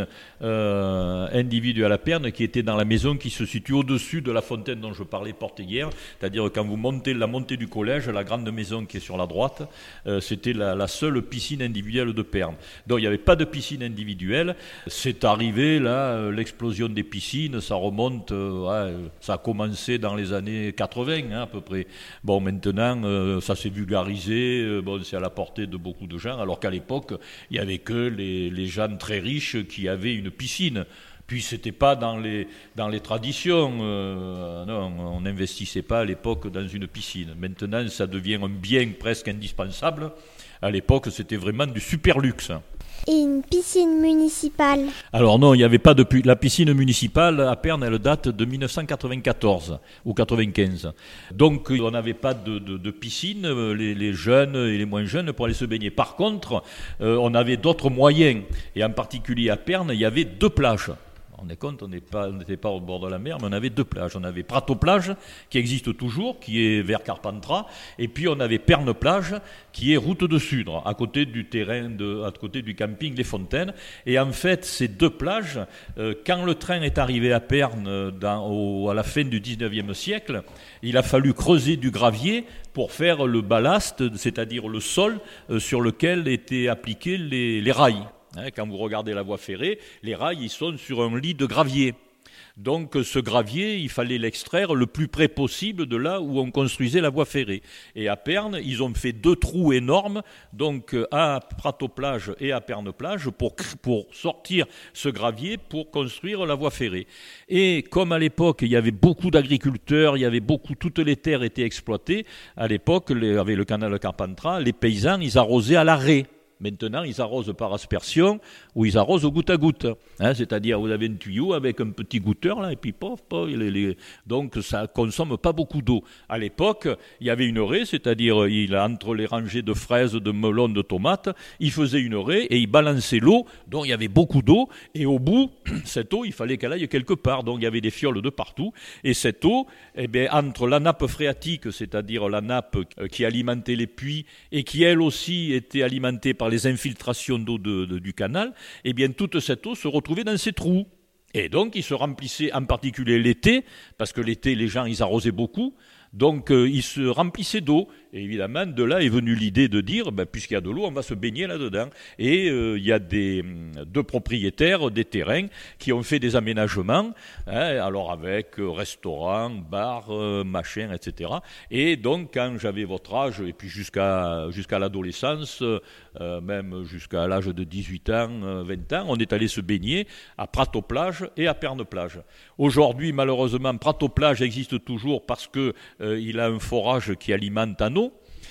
euh, individuelle à Pernes qui était dans la maison qui se situe au-dessus de la fontaine dont je parlais, Porte Aiguière, c'est-à-dire quand vous montez la montée du collège, la grande maison qui est sur la droite, euh, c'était la, la seule piscine individuelle de Pernes. Donc il n'y avait pas de piscine individuelle, c'est arrivé là, l'explosion des piscines, ça remonte, euh, ouais, ça a commencé dans les années quatre-vingts hein, à peu près. Bon, maintenant, euh, ça s'est vulgarisé, euh, bon, c'est à la portée de beaucoup de gens, alors qu'à l'époque, il n'y avait que les, les gens très riches qui avaient une piscine. Puis c'était pas dans les, dans les traditions, euh, non, on n'investissait pas à l'époque dans une piscine. Maintenant, ça devient un bien presque indispensable. À l'époque, c'était vraiment du super luxe. Et une piscine municipale ? Alors non, il n'y avait pas de pu- la piscine municipale à Pernes, elle date de dix-neuf cent quatre-vingt-quatorze ou quatre-vingt-quinze. Donc on n'avait pas de, de, de piscine, les, les jeunes et les moins jeunes pour aller se baigner. Par contre, euh, on avait d'autres moyens, et en particulier à Pernes, il y avait deux plages. On est compte, on n'était pas, pas au bord de la mer, mais on avait deux plages. On avait Prato-Plage, qui existe toujours, qui est vers Carpentras, et puis on avait Pernes-Plage, qui est route de Sudre, à côté du terrain, de, à côté du camping Les Fontaines. Et en fait, ces deux plages, euh, quand le train est arrivé à Pernes dans, au, à la fin du dix-neuvième siècle, il a fallu creuser du gravier pour faire le ballast, c'est-à-dire le sol euh, sur lequel étaient appliqués les, les rails. Quand vous regardez la voie ferrée, les rails ils sont sur un lit de gravier. Donc ce gravier, il fallait l'extraire le plus près possible de là où on construisait la voie ferrée. Et à Pernes, ils ont fait deux trous énormes, donc à Prato-Plage et à Pernes-Plage, pour, pour sortir ce gravier pour construire la voie ferrée. Et comme à l'époque, il y avait beaucoup d'agriculteurs, il y avait beaucoup, toutes les terres étaient exploitées, à l'époque, les, avec le canal de Carpentras, les paysans, ils arrosaient à l'arrêt. Maintenant, ils arrosent par aspersion ou ils arrosent au goutte à goutte. Hein, c'est-à-dire, vous avez un tuyau avec un petit goutteur, là, et puis pof, pof, les, les... donc ça ne consomme pas beaucoup d'eau. À l'époque, il y avait une raie, c'est-à-dire, il, entre les rangées de fraises, de melons, de tomates, il faisait une raie et il balançait l'eau, donc il y avait beaucoup d'eau, et au bout, cette eau, il fallait qu'elle aille quelque part, donc il y avait des fioles de partout, et cette eau, eh bien, entre la nappe phréatique, c'est-à-dire la nappe qui alimentait les puits, et qui elle aussi était alimentée par les infiltrations d'eau de, de, du canal, eh bien toute cette eau se retrouvait dans ces trous. Et donc il se remplissait en particulier l'été, parce que l'été les gens ils arrosaient beaucoup, donc euh, ils se remplissaient d'eau. Et évidemment, de là est venue l'idée de dire, ben, puisqu'il y a de l'eau, on va se baigner là-dedans. Et euh, il y a des, deux propriétaires des terrains qui ont fait des aménagements, hein, alors avec euh, restaurant, bar, euh, machin, et cetera. Et donc, quand j'avais votre âge, et puis jusqu'à, jusqu'à l'adolescence, euh, même jusqu'à l'âge de dix-huit ans, euh, vingt ans, on est allé se baigner à Prato-Plage et à Pernes-Plage. Aujourd'hui, malheureusement, Prato-Plage existe toujours parce qu'il euh, a un forage qui alimente en eau.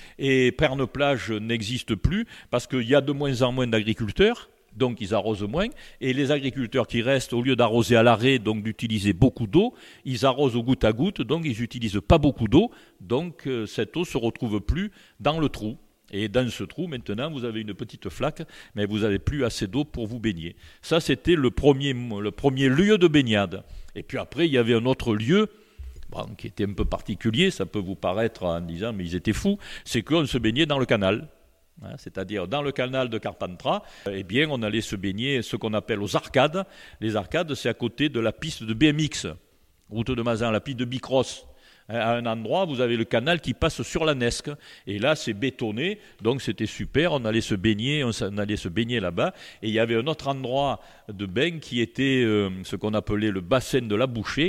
Et Pernes-Plage n'existe plus parce qu'il y a de moins en moins d'agriculteurs, donc ils arrosent moins, et les agriculteurs qui restent, au lieu d'arroser à l'arrêt, donc d'utiliser beaucoup d'eau, ils arrosent au goutte à goutte, donc ils n'utilisent pas beaucoup d'eau, donc euh, cette eau ne se retrouve plus dans le trou. Et dans ce trou, maintenant, vous avez une petite flaque, mais vous n'avez plus assez d'eau pour vous baigner. Ça, c'était le premier, le premier lieu de baignade. Et puis après, il y avait un autre lieu, bon, qui était un peu particulier, ça peut vous paraître en disant mais ils étaient fous, c'est qu'on se baignait dans le canal, hein, c'est-à-dire dans le canal de Carpentras, eh bien on allait se baigner ce qu'on appelle aux arcades. Les arcades, c'est à côté de la piste de B M X, route de Mazan, la piste de Bicross. À un endroit, vous avez le canal qui passe sur la Nesque, et là c'est bétonné, donc c'était super, on allait se baigner, on allait se baigner là-bas, et il y avait un autre endroit de bain qui était euh, ce qu'on appelait le bassin de la Bouchée,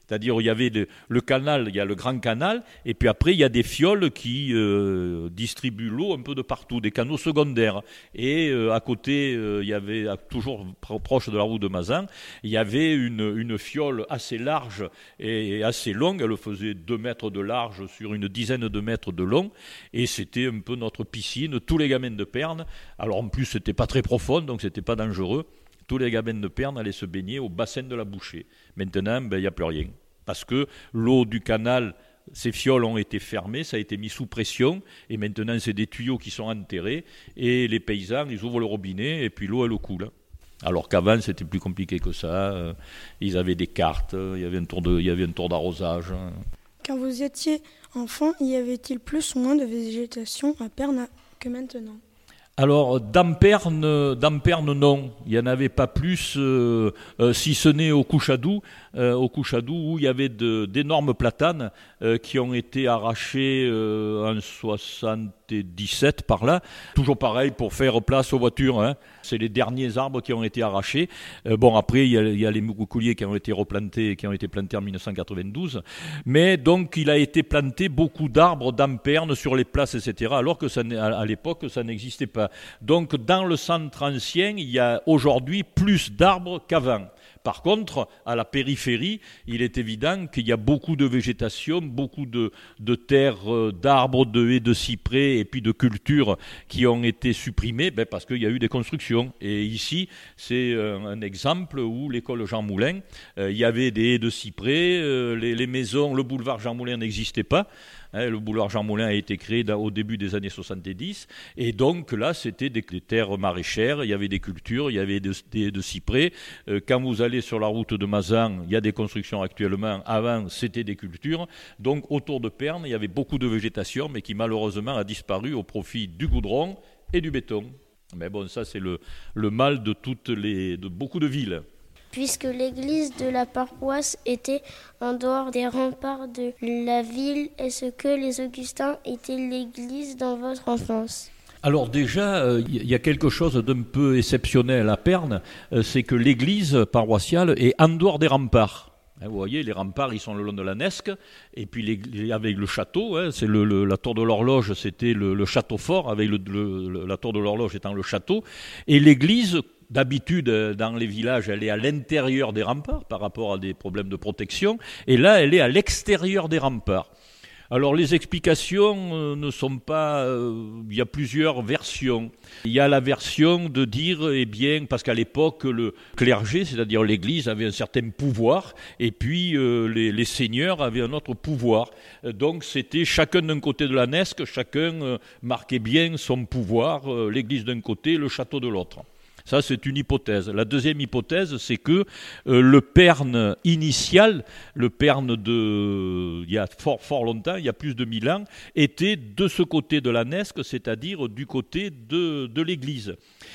C'est-à-dire, il y avait le, le canal, il y a le grand canal, et puis après, il y a des fioles qui euh, distribuent l'eau un peu de partout, des canaux secondaires. Et euh, à côté, euh, il y avait, toujours proche de la route de Mazan, il y avait une, une fiole assez large et assez longue. Elle faisait deux mètres de large sur une dizaine de mètres de long. Et c'était un peu notre piscine. Tous les gamins de Pernes, alors en plus, c'était pas très profond, donc c'était pas dangereux. Tous les gamins de Pernes allaient se baigner au bassin de la Bouchée. Maintenant, ben, il n'y a plus rien. Parce que l'eau du canal, ces fioles ont été fermées, ça a été mis sous pression, et maintenant, c'est des tuyaux qui sont enterrés, et les paysans, ils ouvrent le robinet, et puis l'eau, elle coule. Alors qu'avant, c'était plus compliqué que ça. Ils avaient des cartes, il y avait un tour de, il y avait un tour d'arrosage. Quand vous étiez enfant, y avait-il plus ou moins de végétation à Pernes que maintenant ? Alors, dans Pernes, dans Pernes, non. Il n'y en avait pas plus, euh, euh, si ce n'est au Couchadou, euh, au Couchadou où il y avait de, d'énormes platanes euh, qui ont été arrachés euh, en soixante-dix-sept par là. Toujours pareil pour faire place aux voitures. Hein. C'est les derniers arbres qui ont été arrachés. Euh, bon, après, il y a, il y a les mouroucouliers qui ont été replantés, qui ont été plantés en dix-neuf cent quatre-vingt-douze. Mais donc, il a été planté beaucoup d'arbres dans Pernes, sur les places, et cetera, alors que ça, à l'époque, ça n'existait pas. Donc, dans le centre ancien, il y a aujourd'hui plus d'arbres qu'avant. Par contre, à la périphérie, il est évident qu'il y a beaucoup de végétation, beaucoup de, de terres, d'arbres, de haies, de cyprès et puis de cultures qui ont été supprimées ben parce qu'il y a eu des constructions. Et ici, c'est un exemple où l'école Jean Moulin, euh, il y avait des haies de cyprès, euh, les, les maisons, le boulevard Jean Moulin n'existait pas. Hein, le boulevard Jean Moulin a été créé dans, au début des années soixante-dix, et donc là c'était des, des terres maraîchères, il y avait des cultures, il y avait des, des, de cyprès. Euh, quand vous allez sur la route de Mazan, il y a des constructions actuellement, avant c'était des cultures. Donc autour de Pernes, il y avait beaucoup de végétation, mais qui malheureusement a disparu au profit du goudron et du béton. Mais bon, ça c'est le, le mal de, toutes les, de beaucoup de villes. Puisque l'église de la paroisse était en dehors des remparts de la ville, est-ce que les Augustins étaient l'église dans votre enfance ? Alors déjà, il euh, y a quelque chose d'un peu exceptionnel à Pernes, euh, c'est que l'église paroissiale est en dehors des remparts. Hein, vous voyez, les remparts, ils sont le long de la Nesque, et puis les, avec le château, hein, c'est le, le, la tour de l'horloge, c'était le, le château fort, avec le, le, la tour de l'horloge étant le château, et l'église, d'habitude, dans les villages, elle est à l'intérieur des remparts par rapport à des problèmes de protection, et là, elle est à l'extérieur des remparts. Alors les explications euh, ne sont pas... Euh, il y a plusieurs versions. Il y a la version de dire, eh bien, parce qu'à l'époque, le clergé, c'est-à-dire l'Église, avait un certain pouvoir, et puis euh, les, les seigneurs avaient un autre pouvoir. Donc c'était chacun d'un côté de la Nesque, chacun euh, marquait bien son pouvoir, euh, l'Église d'un côté, le château de l'autre. Ça, c'est une hypothèse. La deuxième hypothèse, c'est que euh, le Pernes initial, le Pernes de, il y a fort, fort longtemps, il y a plus de mille ans, était de ce côté de la Nesque, c'est-à-dire du côté de, de l'église.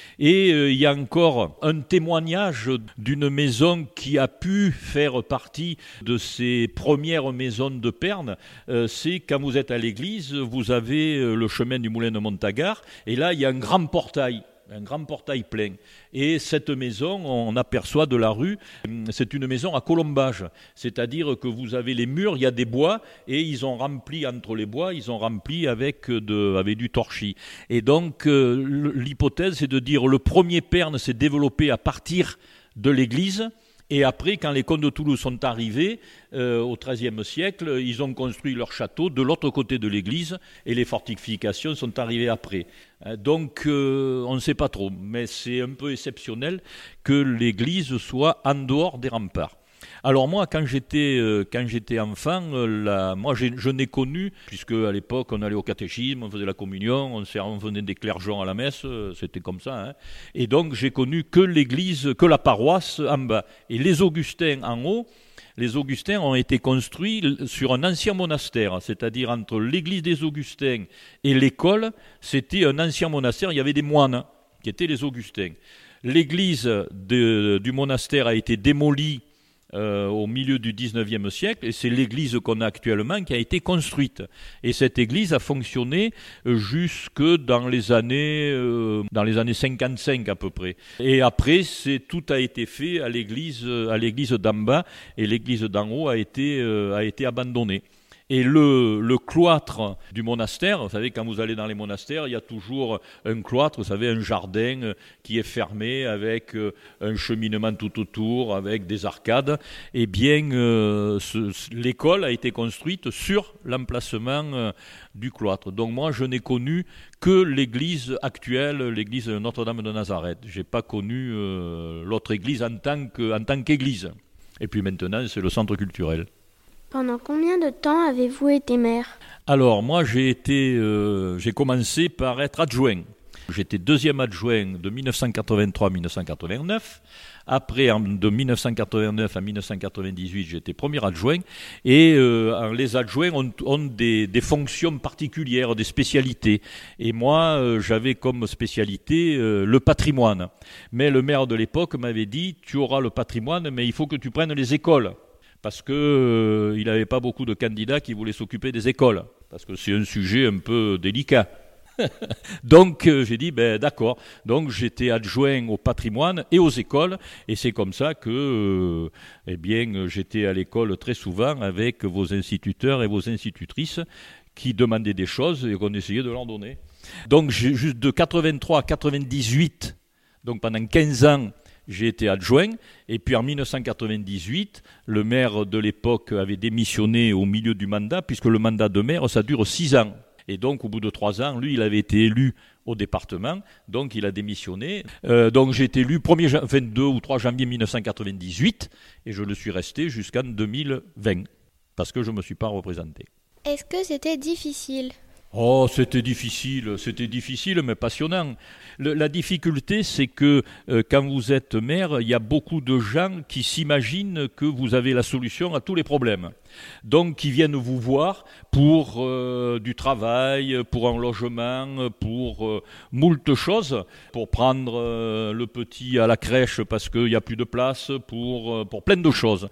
Et euh, il y a encore un témoignage d'une maison qui a pu faire partie de ces premières maisons de Pernes. Euh, c'est quand vous êtes à l'église, vous avez euh, le chemin du Moulin de Montagard, et là, il y a un grand portail. Un grand portail plein. Et cette maison, on aperçoit de la rue, c'est une maison à colombage. C'est-à-dire que vous avez les murs, il y a des bois, et ils ont rempli, entre les bois, ils ont rempli avec, de, avec du torchis. Et donc, euh, l'hypothèse, c'est de dire le premier Pernes s'est développé à partir de l'église. Et après, quand les comtes de Toulouse sont arrivés, euh, au treizième siècle, ils ont construit leur château de l'autre côté de l'église, et les fortifications sont arrivées après. Donc, euh, on ne sait pas trop, mais c'est un peu exceptionnel que l'église soit en dehors des remparts. Alors moi, quand j'étais, euh, quand j'étais enfant, euh, la, moi j'ai, je n'ai connu, puisque à l'époque on allait au catéchisme, on faisait la communion, on, on venait des clergeons à la messe, euh, c'était comme ça. Hein. Et donc j'ai connu que l'église, que la paroisse en bas. Et les Augustins en haut, les Augustins ont été construits sur un ancien monastère, c'est-à-dire entre l'église des Augustins et l'école, c'était un ancien monastère, il y avait des moines qui étaient les Augustins. L'église de, du monastère a été démolie euh, au milieu du dix-neuvième siècle, et c'est l'église qu'on a actuellement qui a été construite. Et cette église a fonctionné jusque dans les années, euh, dans les années cinquante-cinq à peu près. Et après, c'est, tout a été fait à l'église, à l'église d'en bas, et l'église d'en haut a été, euh, a été abandonnée. Et le, le cloître du monastère, vous savez, quand vous allez dans les monastères, il y a toujours un cloître, vous savez, un jardin qui est fermé avec un cheminement tout autour, avec des arcades. Eh bien, euh, ce, l'école a été construite sur l'emplacement euh, du cloître. Donc moi, je n'ai connu que l'église actuelle, l'église de Notre-Dame de Nazareth. Je n'ai pas connu euh, l'autre église en tant que, en tant qu'église. Et puis maintenant, c'est le centre culturel. Pendant combien de temps avez-vous été maire ? Alors, moi, j'ai été, euh, j'ai commencé par être adjoint. J'étais deuxième adjoint de dix-neuf cent quatre-vingt-trois à dix-neuf cent quatre-vingt-neuf. Après, en, de dix-neuf cent quatre-vingt-neuf à dix-neuf cent quatre-vingt-dix-huit, j'étais premier adjoint. Et euh, les adjoints ont, ont des, des fonctions particulières, des spécialités. Et moi, euh, j'avais comme spécialité euh, le patrimoine. Mais le maire de l'époque m'avait dit, tu auras le patrimoine, mais il faut que tu prennes les écoles. Parce qu'il euh, n'avait pas beaucoup de candidats qui voulaient s'occuper des écoles, parce que c'est un sujet un peu délicat. Donc euh, j'ai dit, ben, d'accord, donc j'étais adjoint au patrimoine et aux écoles, et c'est comme ça que euh, eh bien, j'étais à l'école très souvent avec vos instituteurs et vos institutrices qui demandaient des choses et qu'on essayait de leur donner. Donc j'ai, juste de quatre-vingt-trois à quatre-vingt-dix-huit, donc pendant quinze ans, j'ai été adjoint, et puis en dix-neuf cent quatre-vingt-dix-huit, le maire de l'époque avait démissionné au milieu du mandat, puisque le mandat de maire, ça dure six ans. Et donc, au bout de trois ans, lui, il avait été élu au département, donc il a démissionné. Euh, donc j'ai été élu premier, vingt-deux ou trois janvier dix-neuf cent quatre-vingt-dix-huit, et je le suis resté jusqu'en deux mille vingt, parce que je ne me suis pas représenté. Est-ce que c'était difficile ? Oh, c'était difficile, c'était difficile, mais passionnant. Le, la difficulté, c'est que euh, quand vous êtes maire, il y a beaucoup de gens qui s'imaginent que vous avez la solution à tous les problèmes. Donc, qui viennent vous voir pour euh, du travail, pour un logement, pour euh, moult choses, pour prendre euh, le petit à la crèche parce qu'il n'y a plus de place, pour, euh, pour plein de choses.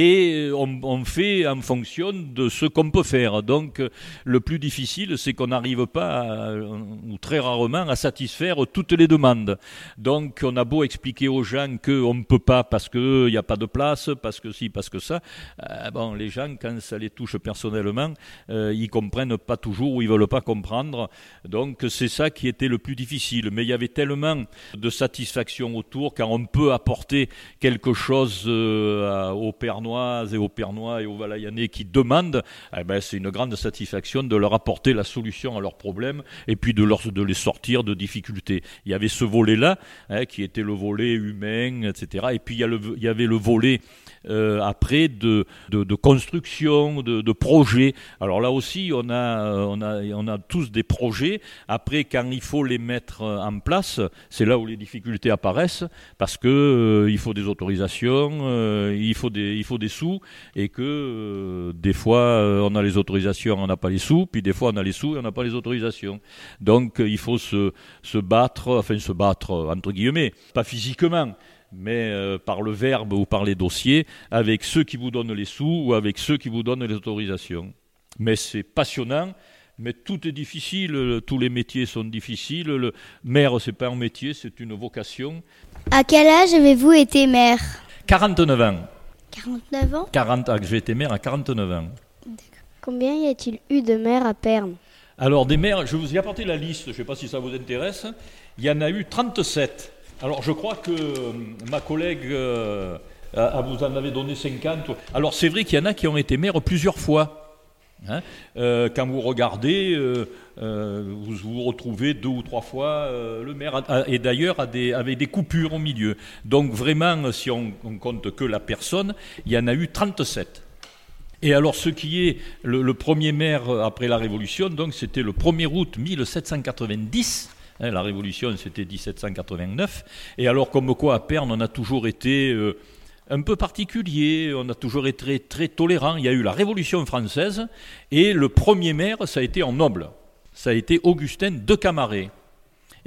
Et on, on fait en fonction de ce qu'on peut faire. Donc, le plus difficile, c'est qu'on n'arrive pas, à, ou très rarement, à satisfaire toutes les demandes. Donc, on a beau expliquer aux gens qu'on ne peut pas parce qu'il n'y a pas de place, parce que si, parce que ça. Euh, bon, les gens, quand ça les touche personnellement, euh, ils comprennent pas toujours ou ils veulent pas comprendre. Donc c'est ça qui était le plus difficile. Mais il y avait tellement de satisfaction autour quand on peut apporter quelque chose euh, aux Pernoises et aux Pernois et aux Valayanais qui demandent. Eh ben, c'est une grande satisfaction de leur apporter la solution à leurs problèmes et puis de, leur, de les sortir de difficultés. Il y avait ce volet-là hein, qui était le volet humain, et cetera. Et puis il y, a le, il y avait le volet euh, après de, de, de construction, de, de projets. Alors là aussi, on a, on, a, on a tous des projets. Après, quand il faut les mettre en place, c'est là où les difficultés apparaissent, parce que euh, il faut des autorisations, euh, il faut des, il faut des sous, et que euh, des fois, euh, on a les autorisations, on n'a pas les sous, puis des fois, on a les sous et on n'a pas les autorisations. Donc, il faut se, se battre, enfin se battre, entre guillemets, pas physiquement, mais euh, par le verbe ou par les dossiers, avec ceux qui vous donnent les sous ou avec ceux qui vous donnent les autorisations. Mais c'est passionnant, mais tout est difficile, tous les métiers sont difficiles. Le maire, c'est pas un métier, c'est une vocation. À quel âge avez-vous été maire ? quarante-neuf ans. quarante-neuf ans ? quarante, j'ai été maire à quarante-neuf ans. D'accord. Combien y a-t-il eu de maires à Pernes ? Alors des maires, je vous ai apporté la liste, je ne sais pas si ça vous intéresse, il y en a eu trente-sept. Alors je crois que euh, ma collègue euh, a, vous en avait donné cinquante. Alors c'est vrai qu'il y en a qui ont été maires plusieurs fois. Hein euh, quand vous regardez, euh, euh, vous vous retrouvez deux ou trois fois euh, le maire, a, et d'ailleurs a des, avec des coupures au milieu. Donc vraiment, si on, on compte que la personne, il y en a eu trente-sept. Et alors ce qui est le, le premier maire après la Révolution, donc c'était le premier août mille sept cent quatre-vingt-dix. Hein, la Révolution, c'était dix-sept cent quatre-vingt-neuf. Et alors, comme quoi, à Pernes, on a toujours été euh, un peu particulier, on a toujours été très, très tolérant. Il y a eu la Révolution française, et le premier maire, ça a été en noble. Ça a été Augustin de Camaret.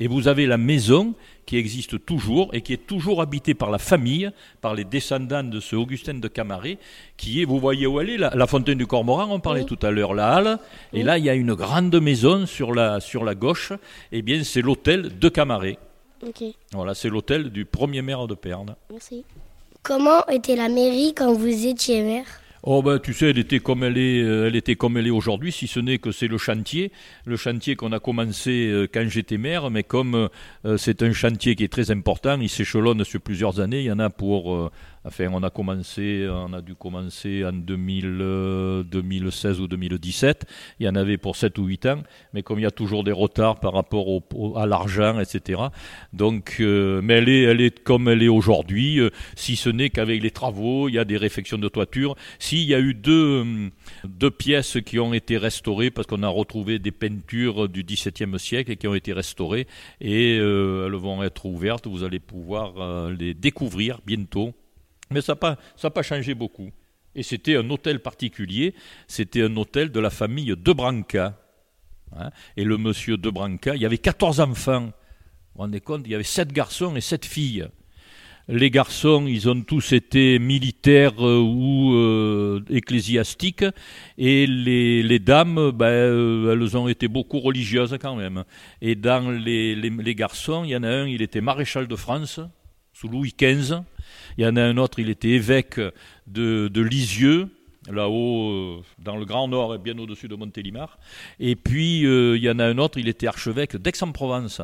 Et vous avez la maison qui existe toujours et qui est toujours habitée par la famille, par les descendants de ce Augustin de Camaret, qui est, vous voyez où elle est, la, la fontaine du Cormoran, on parlait oui. tout à l'heure, la halle, oui. et là il y a une grande maison sur la, sur la gauche, et bien c'est l'hôtel de Camaret. Okay. Voilà, c'est l'hôtel du premier maire de Pernes. Merci. Comment était la mairie quand vous étiez maire ? Oh ben tu sais, elle était comme elle est, elle était comme elle est aujourd'hui, si ce n'est que c'est le chantier, le chantier qu'on a commencé quand j'étais maire, mais comme euh, c'est un chantier qui est très important, il s'échelonne sur plusieurs années, il y en a pour, euh, enfin on a commencé, on a dû commencer en deux mille, euh, deux mille seize ou deux mille dix-sept, il y en avait pour sept ou huit ans, mais comme il y a toujours des retards par rapport au, au, à l'argent, et cetera. Donc, euh, mais elle est, elle est comme elle est aujourd'hui, euh, si ce n'est qu'avec les travaux, il y a des réfections de toiture. Si, il y a eu deux, deux pièces qui ont été restaurées parce qu'on a retrouvé des peintures du dix-septième siècle qui ont été restaurées et euh, elles vont être ouvertes, vous allez pouvoir euh, les découvrir bientôt. Mais ça n'a pas, ça n'a pas changé beaucoup. Et c'était un hôtel particulier, c'était un hôtel de la famille de Branca. Hein, et le monsieur de Branca, il y avait quatorze enfants. Vous vous rendez compte, il y avait sept garçons et sept filles. Les garçons, ils ont tous été militaires euh, ou euh, ecclésiastiques, et les, les dames, ben, euh, elles ont été beaucoup religieuses quand même. Et dans les, les, les garçons, il y en a un, il était maréchal de France, sous Louis quinze. Il y en a un autre, il était évêque de, de Lisieux, là-haut, euh, dans le Grand Nord, bien au-dessus de Montélimar. Et puis, euh, il y en a un autre, il était archevêque d'Aix-en-Provence.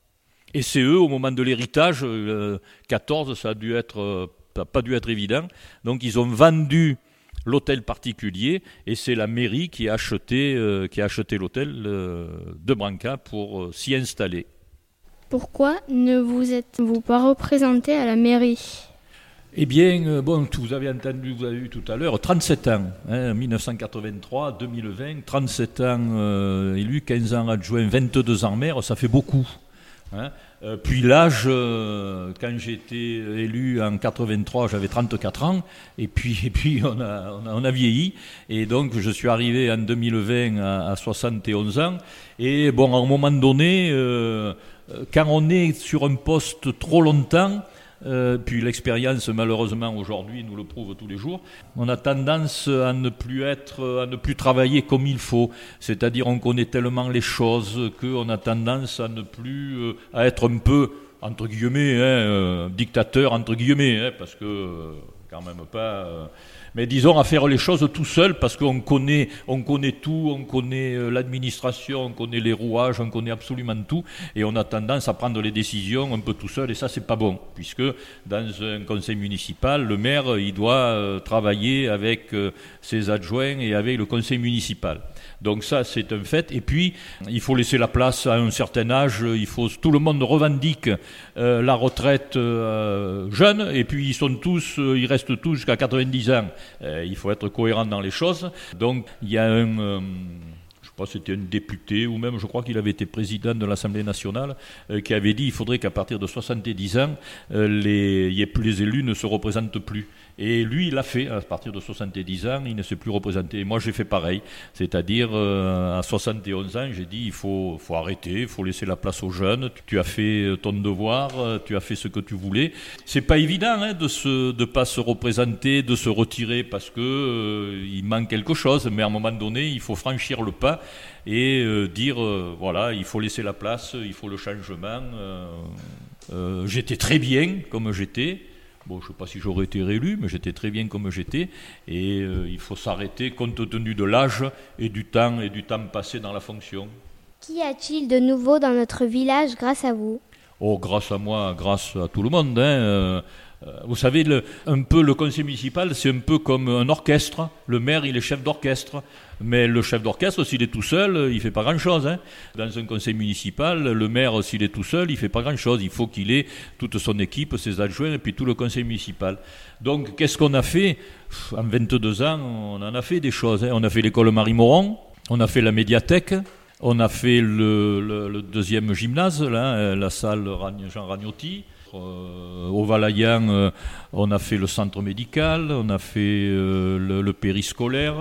Et c'est eux, au moment de l'héritage, euh, quatorze, ça a dû être, euh, pas dû être évident. Donc ils ont vendu l'hôtel particulier et c'est la mairie qui a acheté, euh, qui a acheté l'hôtel euh, de Branca pour euh, s'y installer. Pourquoi ne vous êtes-vous pas représenté à la mairie ? Eh bien, euh, bon, vous avez entendu, vous avez vu tout à l'heure, trente-sept ans, hein, mille neuf cent quatre-vingt-trois, deux mille vingt, trente-sept ans euh, élu, quinze ans adjoint, vingt-deux ans maire, ça fait beaucoup. Hein. Euh, puis l'âge, euh, quand j'ai été élu en quatre-vingt-trois, j'avais trente-quatre ans, et puis, et puis on, a, on, a, on a vieilli, et donc je suis arrivé en deux mille vingt à, à soixante et onze ans, et bon, à un moment donné, euh, quand on est sur un poste trop longtemps, Euh, puis l'expérience malheureusement aujourd'hui nous le prouve tous les jours, on a tendance à ne plus être, à ne plus travailler comme il faut, c'est-à-dire on connaît tellement les choses qu'on a tendance à ne plus, euh, à être un peu entre guillemets hein, euh, dictateur entre guillemets, hein, parce que euh, quand même pas... Euh, mais disons à faire les choses tout seul parce qu'on connaît, on connaît tout, on connaît l'administration, on connaît les rouages, on connaît absolument tout et on a tendance à prendre les décisions un peu tout seul et ça c'est pas bon puisque dans un conseil municipal, le maire il doit travailler avec ses adjoints et avec le conseil municipal. Donc ça c'est un fait et puis il faut laisser la place à un certain âge, il faut, tout le monde revendique euh, la retraite euh, jeune et puis ils sont tous, euh, ils restent tous jusqu'à quatre-vingt-dix ans. Euh, il faut être cohérent dans les choses. Donc il y a un, euh, je crois que c'était un député ou même je crois qu'il avait été président de l'Assemblée nationale euh, qui avait dit qu'il faudrait qu'à partir de soixante-dix ans, euh, les, y ait plus, les élus ne se représentent plus. Et lui, il l'a fait, à partir de soixante-dix ans, il ne s'est plus représenté. Et moi, j'ai fait pareil. C'est-à-dire, euh, à soixante et onze ans, j'ai dit, il faut, faut arrêter, il faut laisser la place aux jeunes. Tu as fait ton devoir, tu as fait ce que tu voulais. C'est pas évident hein, de se, de pas se représenter, de se retirer parce que euh, il manque quelque chose. Mais à un moment donné, il faut franchir le pas et euh, dire, euh, voilà, il faut laisser la place, il faut le changement. Euh, euh, j'étais très bien comme j'étais. Bon, je ne sais pas si j'aurais été réélu, mais j'étais très bien comme j'étais. Et euh, il faut s'arrêter compte tenu de l'âge et du temps et du temps passé dans la fonction. Qu'y a-t-il de nouveau dans notre village grâce à vous ? Oh, grâce à moi, grâce à tout le monde. Hein. Euh, vous savez, le, un peu le conseil municipal, c'est un peu comme un orchestre. Le maire, il est chef d'orchestre. Mais le chef d'orchestre, s'il est tout seul, il ne fait pas grand-chose. Hein. Dans un conseil municipal, le maire, s'il est tout seul, il ne fait pas grand-chose. Il faut qu'il ait toute son équipe, ses adjoints et puis tout le conseil municipal. Donc, qu'est-ce qu'on a fait ? En vingt-deux ans, on en a fait des choses. Hein. On a fait l'école Marie-Moron, on a fait la médiathèque, on a fait le, le, le deuxième gymnase, là, la salle Jean Ragnotti. Euh, au Valaillan, euh, on a fait le centre médical, on a fait euh, le, le périscolaire.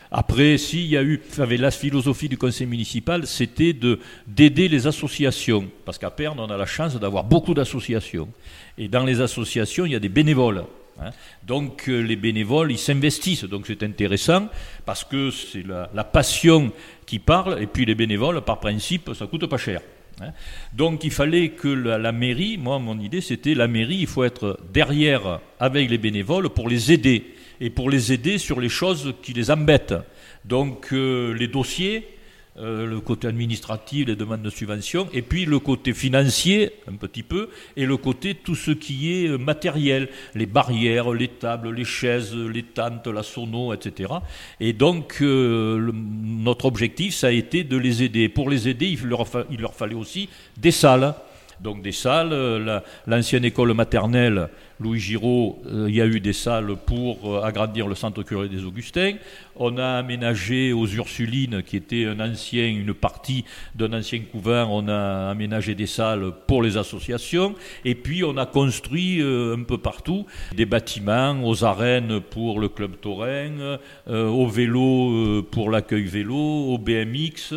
Après, s'il y a eu, avait la philosophie du conseil municipal, c'était de, d'aider les associations. Parce qu'à Pernes, on a la chance d'avoir beaucoup d'associations. Et dans les associations, il y a des bénévoles. Hein. Donc euh, les bénévoles, ils s'investissent. Donc c'est intéressant parce que c'est la, la passion qui parle. Et puis les bénévoles, par principe, ça coûte pas cher. Hein. Donc il fallait que la, la mairie, moi mon idée c'était la mairie, il faut être derrière avec les bénévoles pour les aider. Et pour les aider sur les choses qui les embêtent. Donc euh, les dossiers, euh, le côté administratif, les demandes de subvention, et puis le côté financier, un petit peu, et le côté tout ce qui est matériel, les barrières, les tables, les chaises, les tentes, la sono, et cetera. Et donc euh, le, notre objectif, ça a été de les aider. Pour les aider, il leur, fa- il leur fallait aussi des salles. Donc des salles, la, l'ancienne école maternelle Louis Giraud, euh, il y a eu des salles pour euh, agrandir le centre culturel des Augustins. On a aménagé aux Ursulines, qui était un ancien, une partie d'un ancien couvent, on a aménagé des salles pour les associations. Et puis on a construit euh, un peu partout des bâtiments, aux arènes pour le club taurin, euh, au vélo euh, pour l'accueil vélo, au B M X,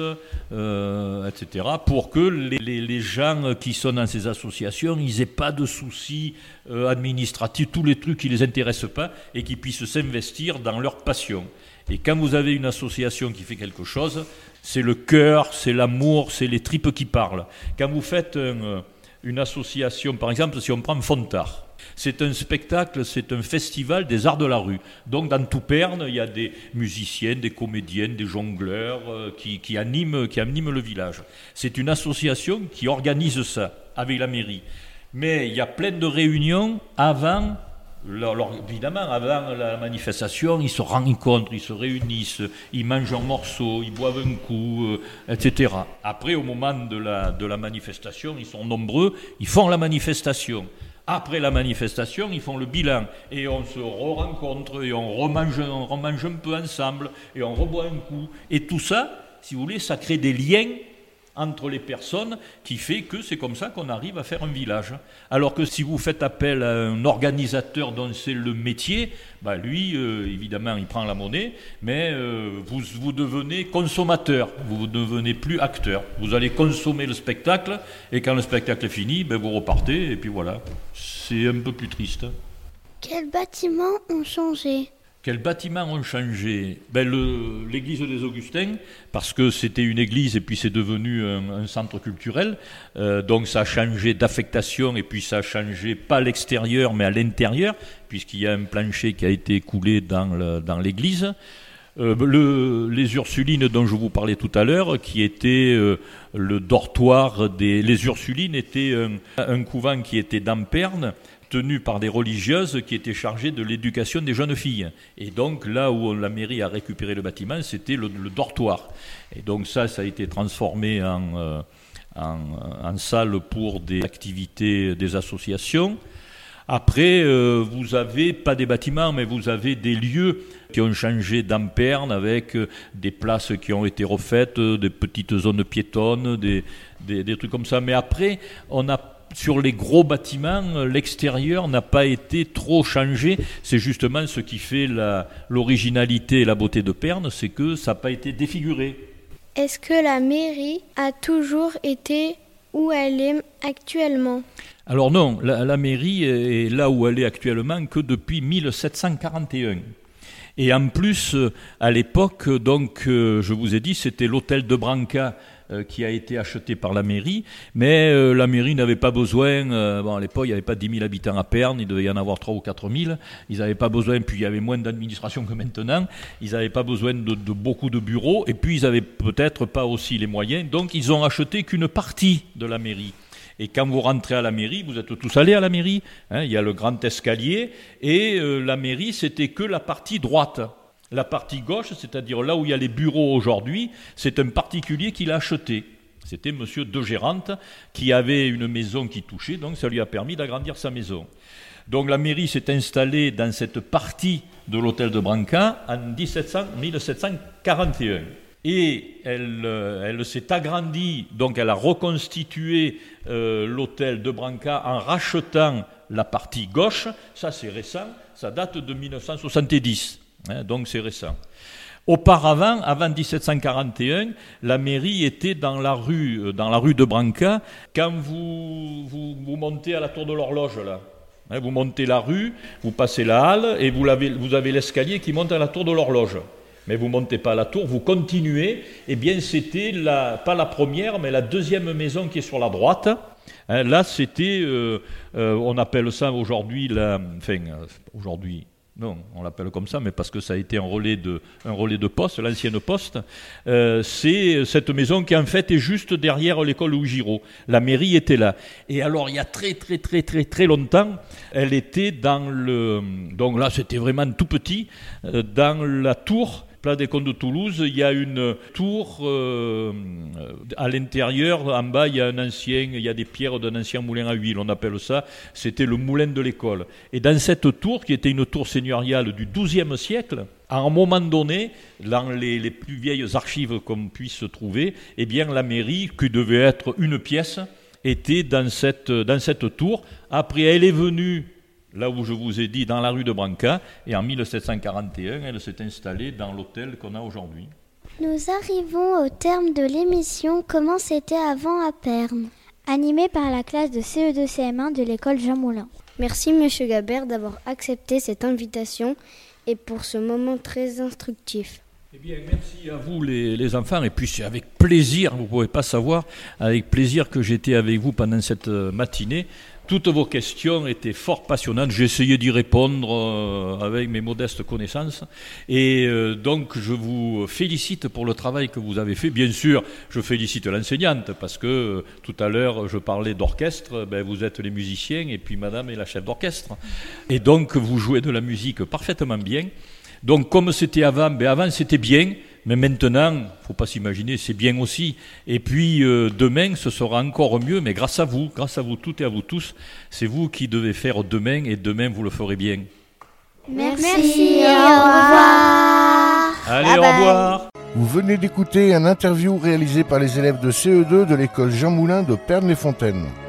euh, et cetera, pour que les, les, les gens qui sont dans ces associations, ils n'aient pas de soucis euh, administratifs, tous les trucs qui ne les intéressent pas, et qui puissent s'investir dans leur passion. Et quand vous avez une association qui fait quelque chose, c'est le cœur, c'est l'amour, c'est les tripes qui parlent. Quand vous faites un, une association, par exemple, si on prend Fontard, c'est un spectacle, c'est un festival des arts de la rue. Donc dans tout Pernes, il y a des musiciens, des comédiennes, des jongleurs euh, qui, qui, animent, qui animent le village. C'est une association qui organise ça avec la mairie. Mais il y a plein de réunions avant... Alors, évidemment, avant la manifestation, ils se rencontrent, ils se réunissent, ils mangent un morceau, ils boivent un coup, euh, et cetera. Après, au moment de la, de la manifestation, ils sont nombreux, ils font la manifestation. Après la manifestation, ils font le bilan et on se re-rencontre et on remange, on remange un peu ensemble et on reboit un coup. Et tout ça, si vous voulez, ça crée des liens entre les personnes qui fait que c'est comme ça qu'on arrive à faire un village. Alors que si vous faites appel à un organisateur dont c'est le métier, bah lui, euh, évidemment, il prend la monnaie, mais euh, vous, vous devenez consommateur, vous ne devenez plus acteur. Vous allez consommer le spectacle, et quand le spectacle est fini, ben vous repartez, et puis voilà. C'est un peu plus triste. Quels bâtiments ont changé ? Quels bâtiments ont changé ? Ben le, l'église des Augustins, parce que c'était une église et puis c'est devenu un, un centre culturel, euh, donc ça a changé d'affectation et puis ça a changé pas à l'extérieur mais à l'intérieur, puisqu'il y a un plancher qui a été coulé dans, le, dans l'église. Euh, le, les Ursulines dont je vous parlais tout à l'heure, qui était euh, le dortoir des... Les Ursulines étaient un, un couvent qui était dans Pernes, tenu par des religieuses qui étaient chargées de l'éducation des jeunes filles. Et donc, là où la mairie a récupéré le bâtiment, c'était le, le dortoir. Et donc ça, ça a été transformé en, euh, en, en salle pour des activités des associations. Après, euh, vous avez, pas des bâtiments, mais vous avez des lieux qui ont changé dans Pernes, avec euh, des places qui ont été refaites, euh, des petites zones piétonnes, des, des, des trucs comme ça. Mais après, on a sur les gros bâtiments, l'extérieur n'a pas été trop changé. C'est justement ce qui fait la, l'originalité et la beauté de Pernes, c'est que ça n'a pas été défiguré. Est-ce que la mairie a toujours été où elle est actuellement ? Alors non, la, la mairie est là où elle est actuellement que depuis mille sept cent quarante et un. Et en plus, à l'époque, donc, je vous ai dit, c'était l'hôtel de Branca qui a été acheté par la mairie, mais euh, la mairie n'avait pas besoin, euh, bon, à l'époque il n'y avait pas dix mille habitants à Pernes, il devait y en avoir trois ou quatre mille, ils n'avaient pas besoin, puis il y avait moins d'administration que maintenant, ils n'avaient pas besoin de, de beaucoup de bureaux, et puis ils n'avaient peut-être pas aussi les moyens, donc ils ont acheté qu'une partie de la mairie. Et quand vous rentrez à la mairie, vous êtes tous allés à la mairie, hein, il y a le grand escalier, et euh, la mairie c'était que la partie droite. La partie gauche, c'est-à-dire là où il y a les bureaux aujourd'hui, c'est un particulier qui l'a acheté. C'était M. De Gérante qui avait une maison qui touchait, donc ça lui a permis d'agrandir sa maison. Donc la mairie s'est installée dans cette partie de l'hôtel de Branca en mille sept cent quarante et un. Et elle, elle s'est agrandie, donc elle a reconstitué euh, l'hôtel de Branca en rachetant la partie gauche. Ça c'est récent, ça date de mille neuf cent soixante-dix. Hein, donc c'est récent. Auparavant, avant dix-sept cent quarante et un, la mairie était dans la rue, dans la rue de Branca. Quand vous, vous, vous montez à la tour de l'horloge, là, hein, vous montez la rue, vous passez la halle et vous avez, vous avez l'escalier qui monte à la tour de l'horloge. Mais vous ne montez pas à la tour, vous continuez. Eh bien, c'était la, pas la première, mais la deuxième maison qui est sur la droite. Hein, là, c'était, euh, euh, on appelle ça aujourd'hui, la, enfin, euh, aujourd'hui, non, on l'appelle comme ça, mais parce que ça a été un relais de, un relais de poste, l'ancienne poste. Euh, c'est cette maison qui, en fait, est juste derrière l'école Louis Giraud. La mairie était là. Et alors, il y a très, très, très, très, très longtemps, elle était dans le... Donc là, c'était vraiment tout petit, euh, dans la tour... Place des Comtes de Toulouse, il y a une tour euh, à l'intérieur, en bas il y a un ancien, il y a des pierres d'un ancien moulin à huile, on appelle ça, c'était le moulin de l'école. Et dans cette tour, qui était une tour seigneuriale du douzième siècle, à un moment donné, dans les, les plus vieilles archives qu'on puisse trouver, eh bien la mairie, qui devait être une pièce, était dans cette, dans cette tour. Après, elle est venue... Là où je vous ai dit, dans la rue de Branca, et en mille sept cent quarante et un, elle s'est installée dans l'hôtel qu'on a aujourd'hui. Nous arrivons au terme de l'émission Comment c'était avant à Pernes, animée par la classe de C E deux C M un de l'école Jean Moulin. Merci Monsieur Gabert d'avoir accepté cette invitation et pour ce moment très instructif. Eh bien, merci à vous les, les enfants, et puis c'est avec plaisir, vous ne pouvez pas savoir, avec plaisir que j'étais avec vous pendant cette matinée. Toutes vos questions étaient fort passionnantes. J'ai essayé d'y répondre euh, avec mes modestes connaissances. Et euh, donc, je vous félicite pour le travail que vous avez fait. Bien sûr, je félicite l'enseignante parce que euh, tout à l'heure, je parlais d'orchestre. Ben, vous êtes les musiciens et puis madame est la chef d'orchestre. Et donc, vous jouez de la musique parfaitement bien. Donc, comme c'était avant, ben avant c'était bien. Mais maintenant, il ne faut pas s'imaginer, c'est bien aussi. Et puis euh, demain, ce sera encore mieux, mais grâce à vous, grâce à vous toutes et à vous tous, c'est vous qui devez faire demain, et demain, vous le ferez bien. Merci, Merci au revoir. Allez, bye au revoir. Bye. Vous venez d'écouter un interview réalisé par les élèves de C E deux de l'école Jean Moulin de Pernes-les-Fontaines.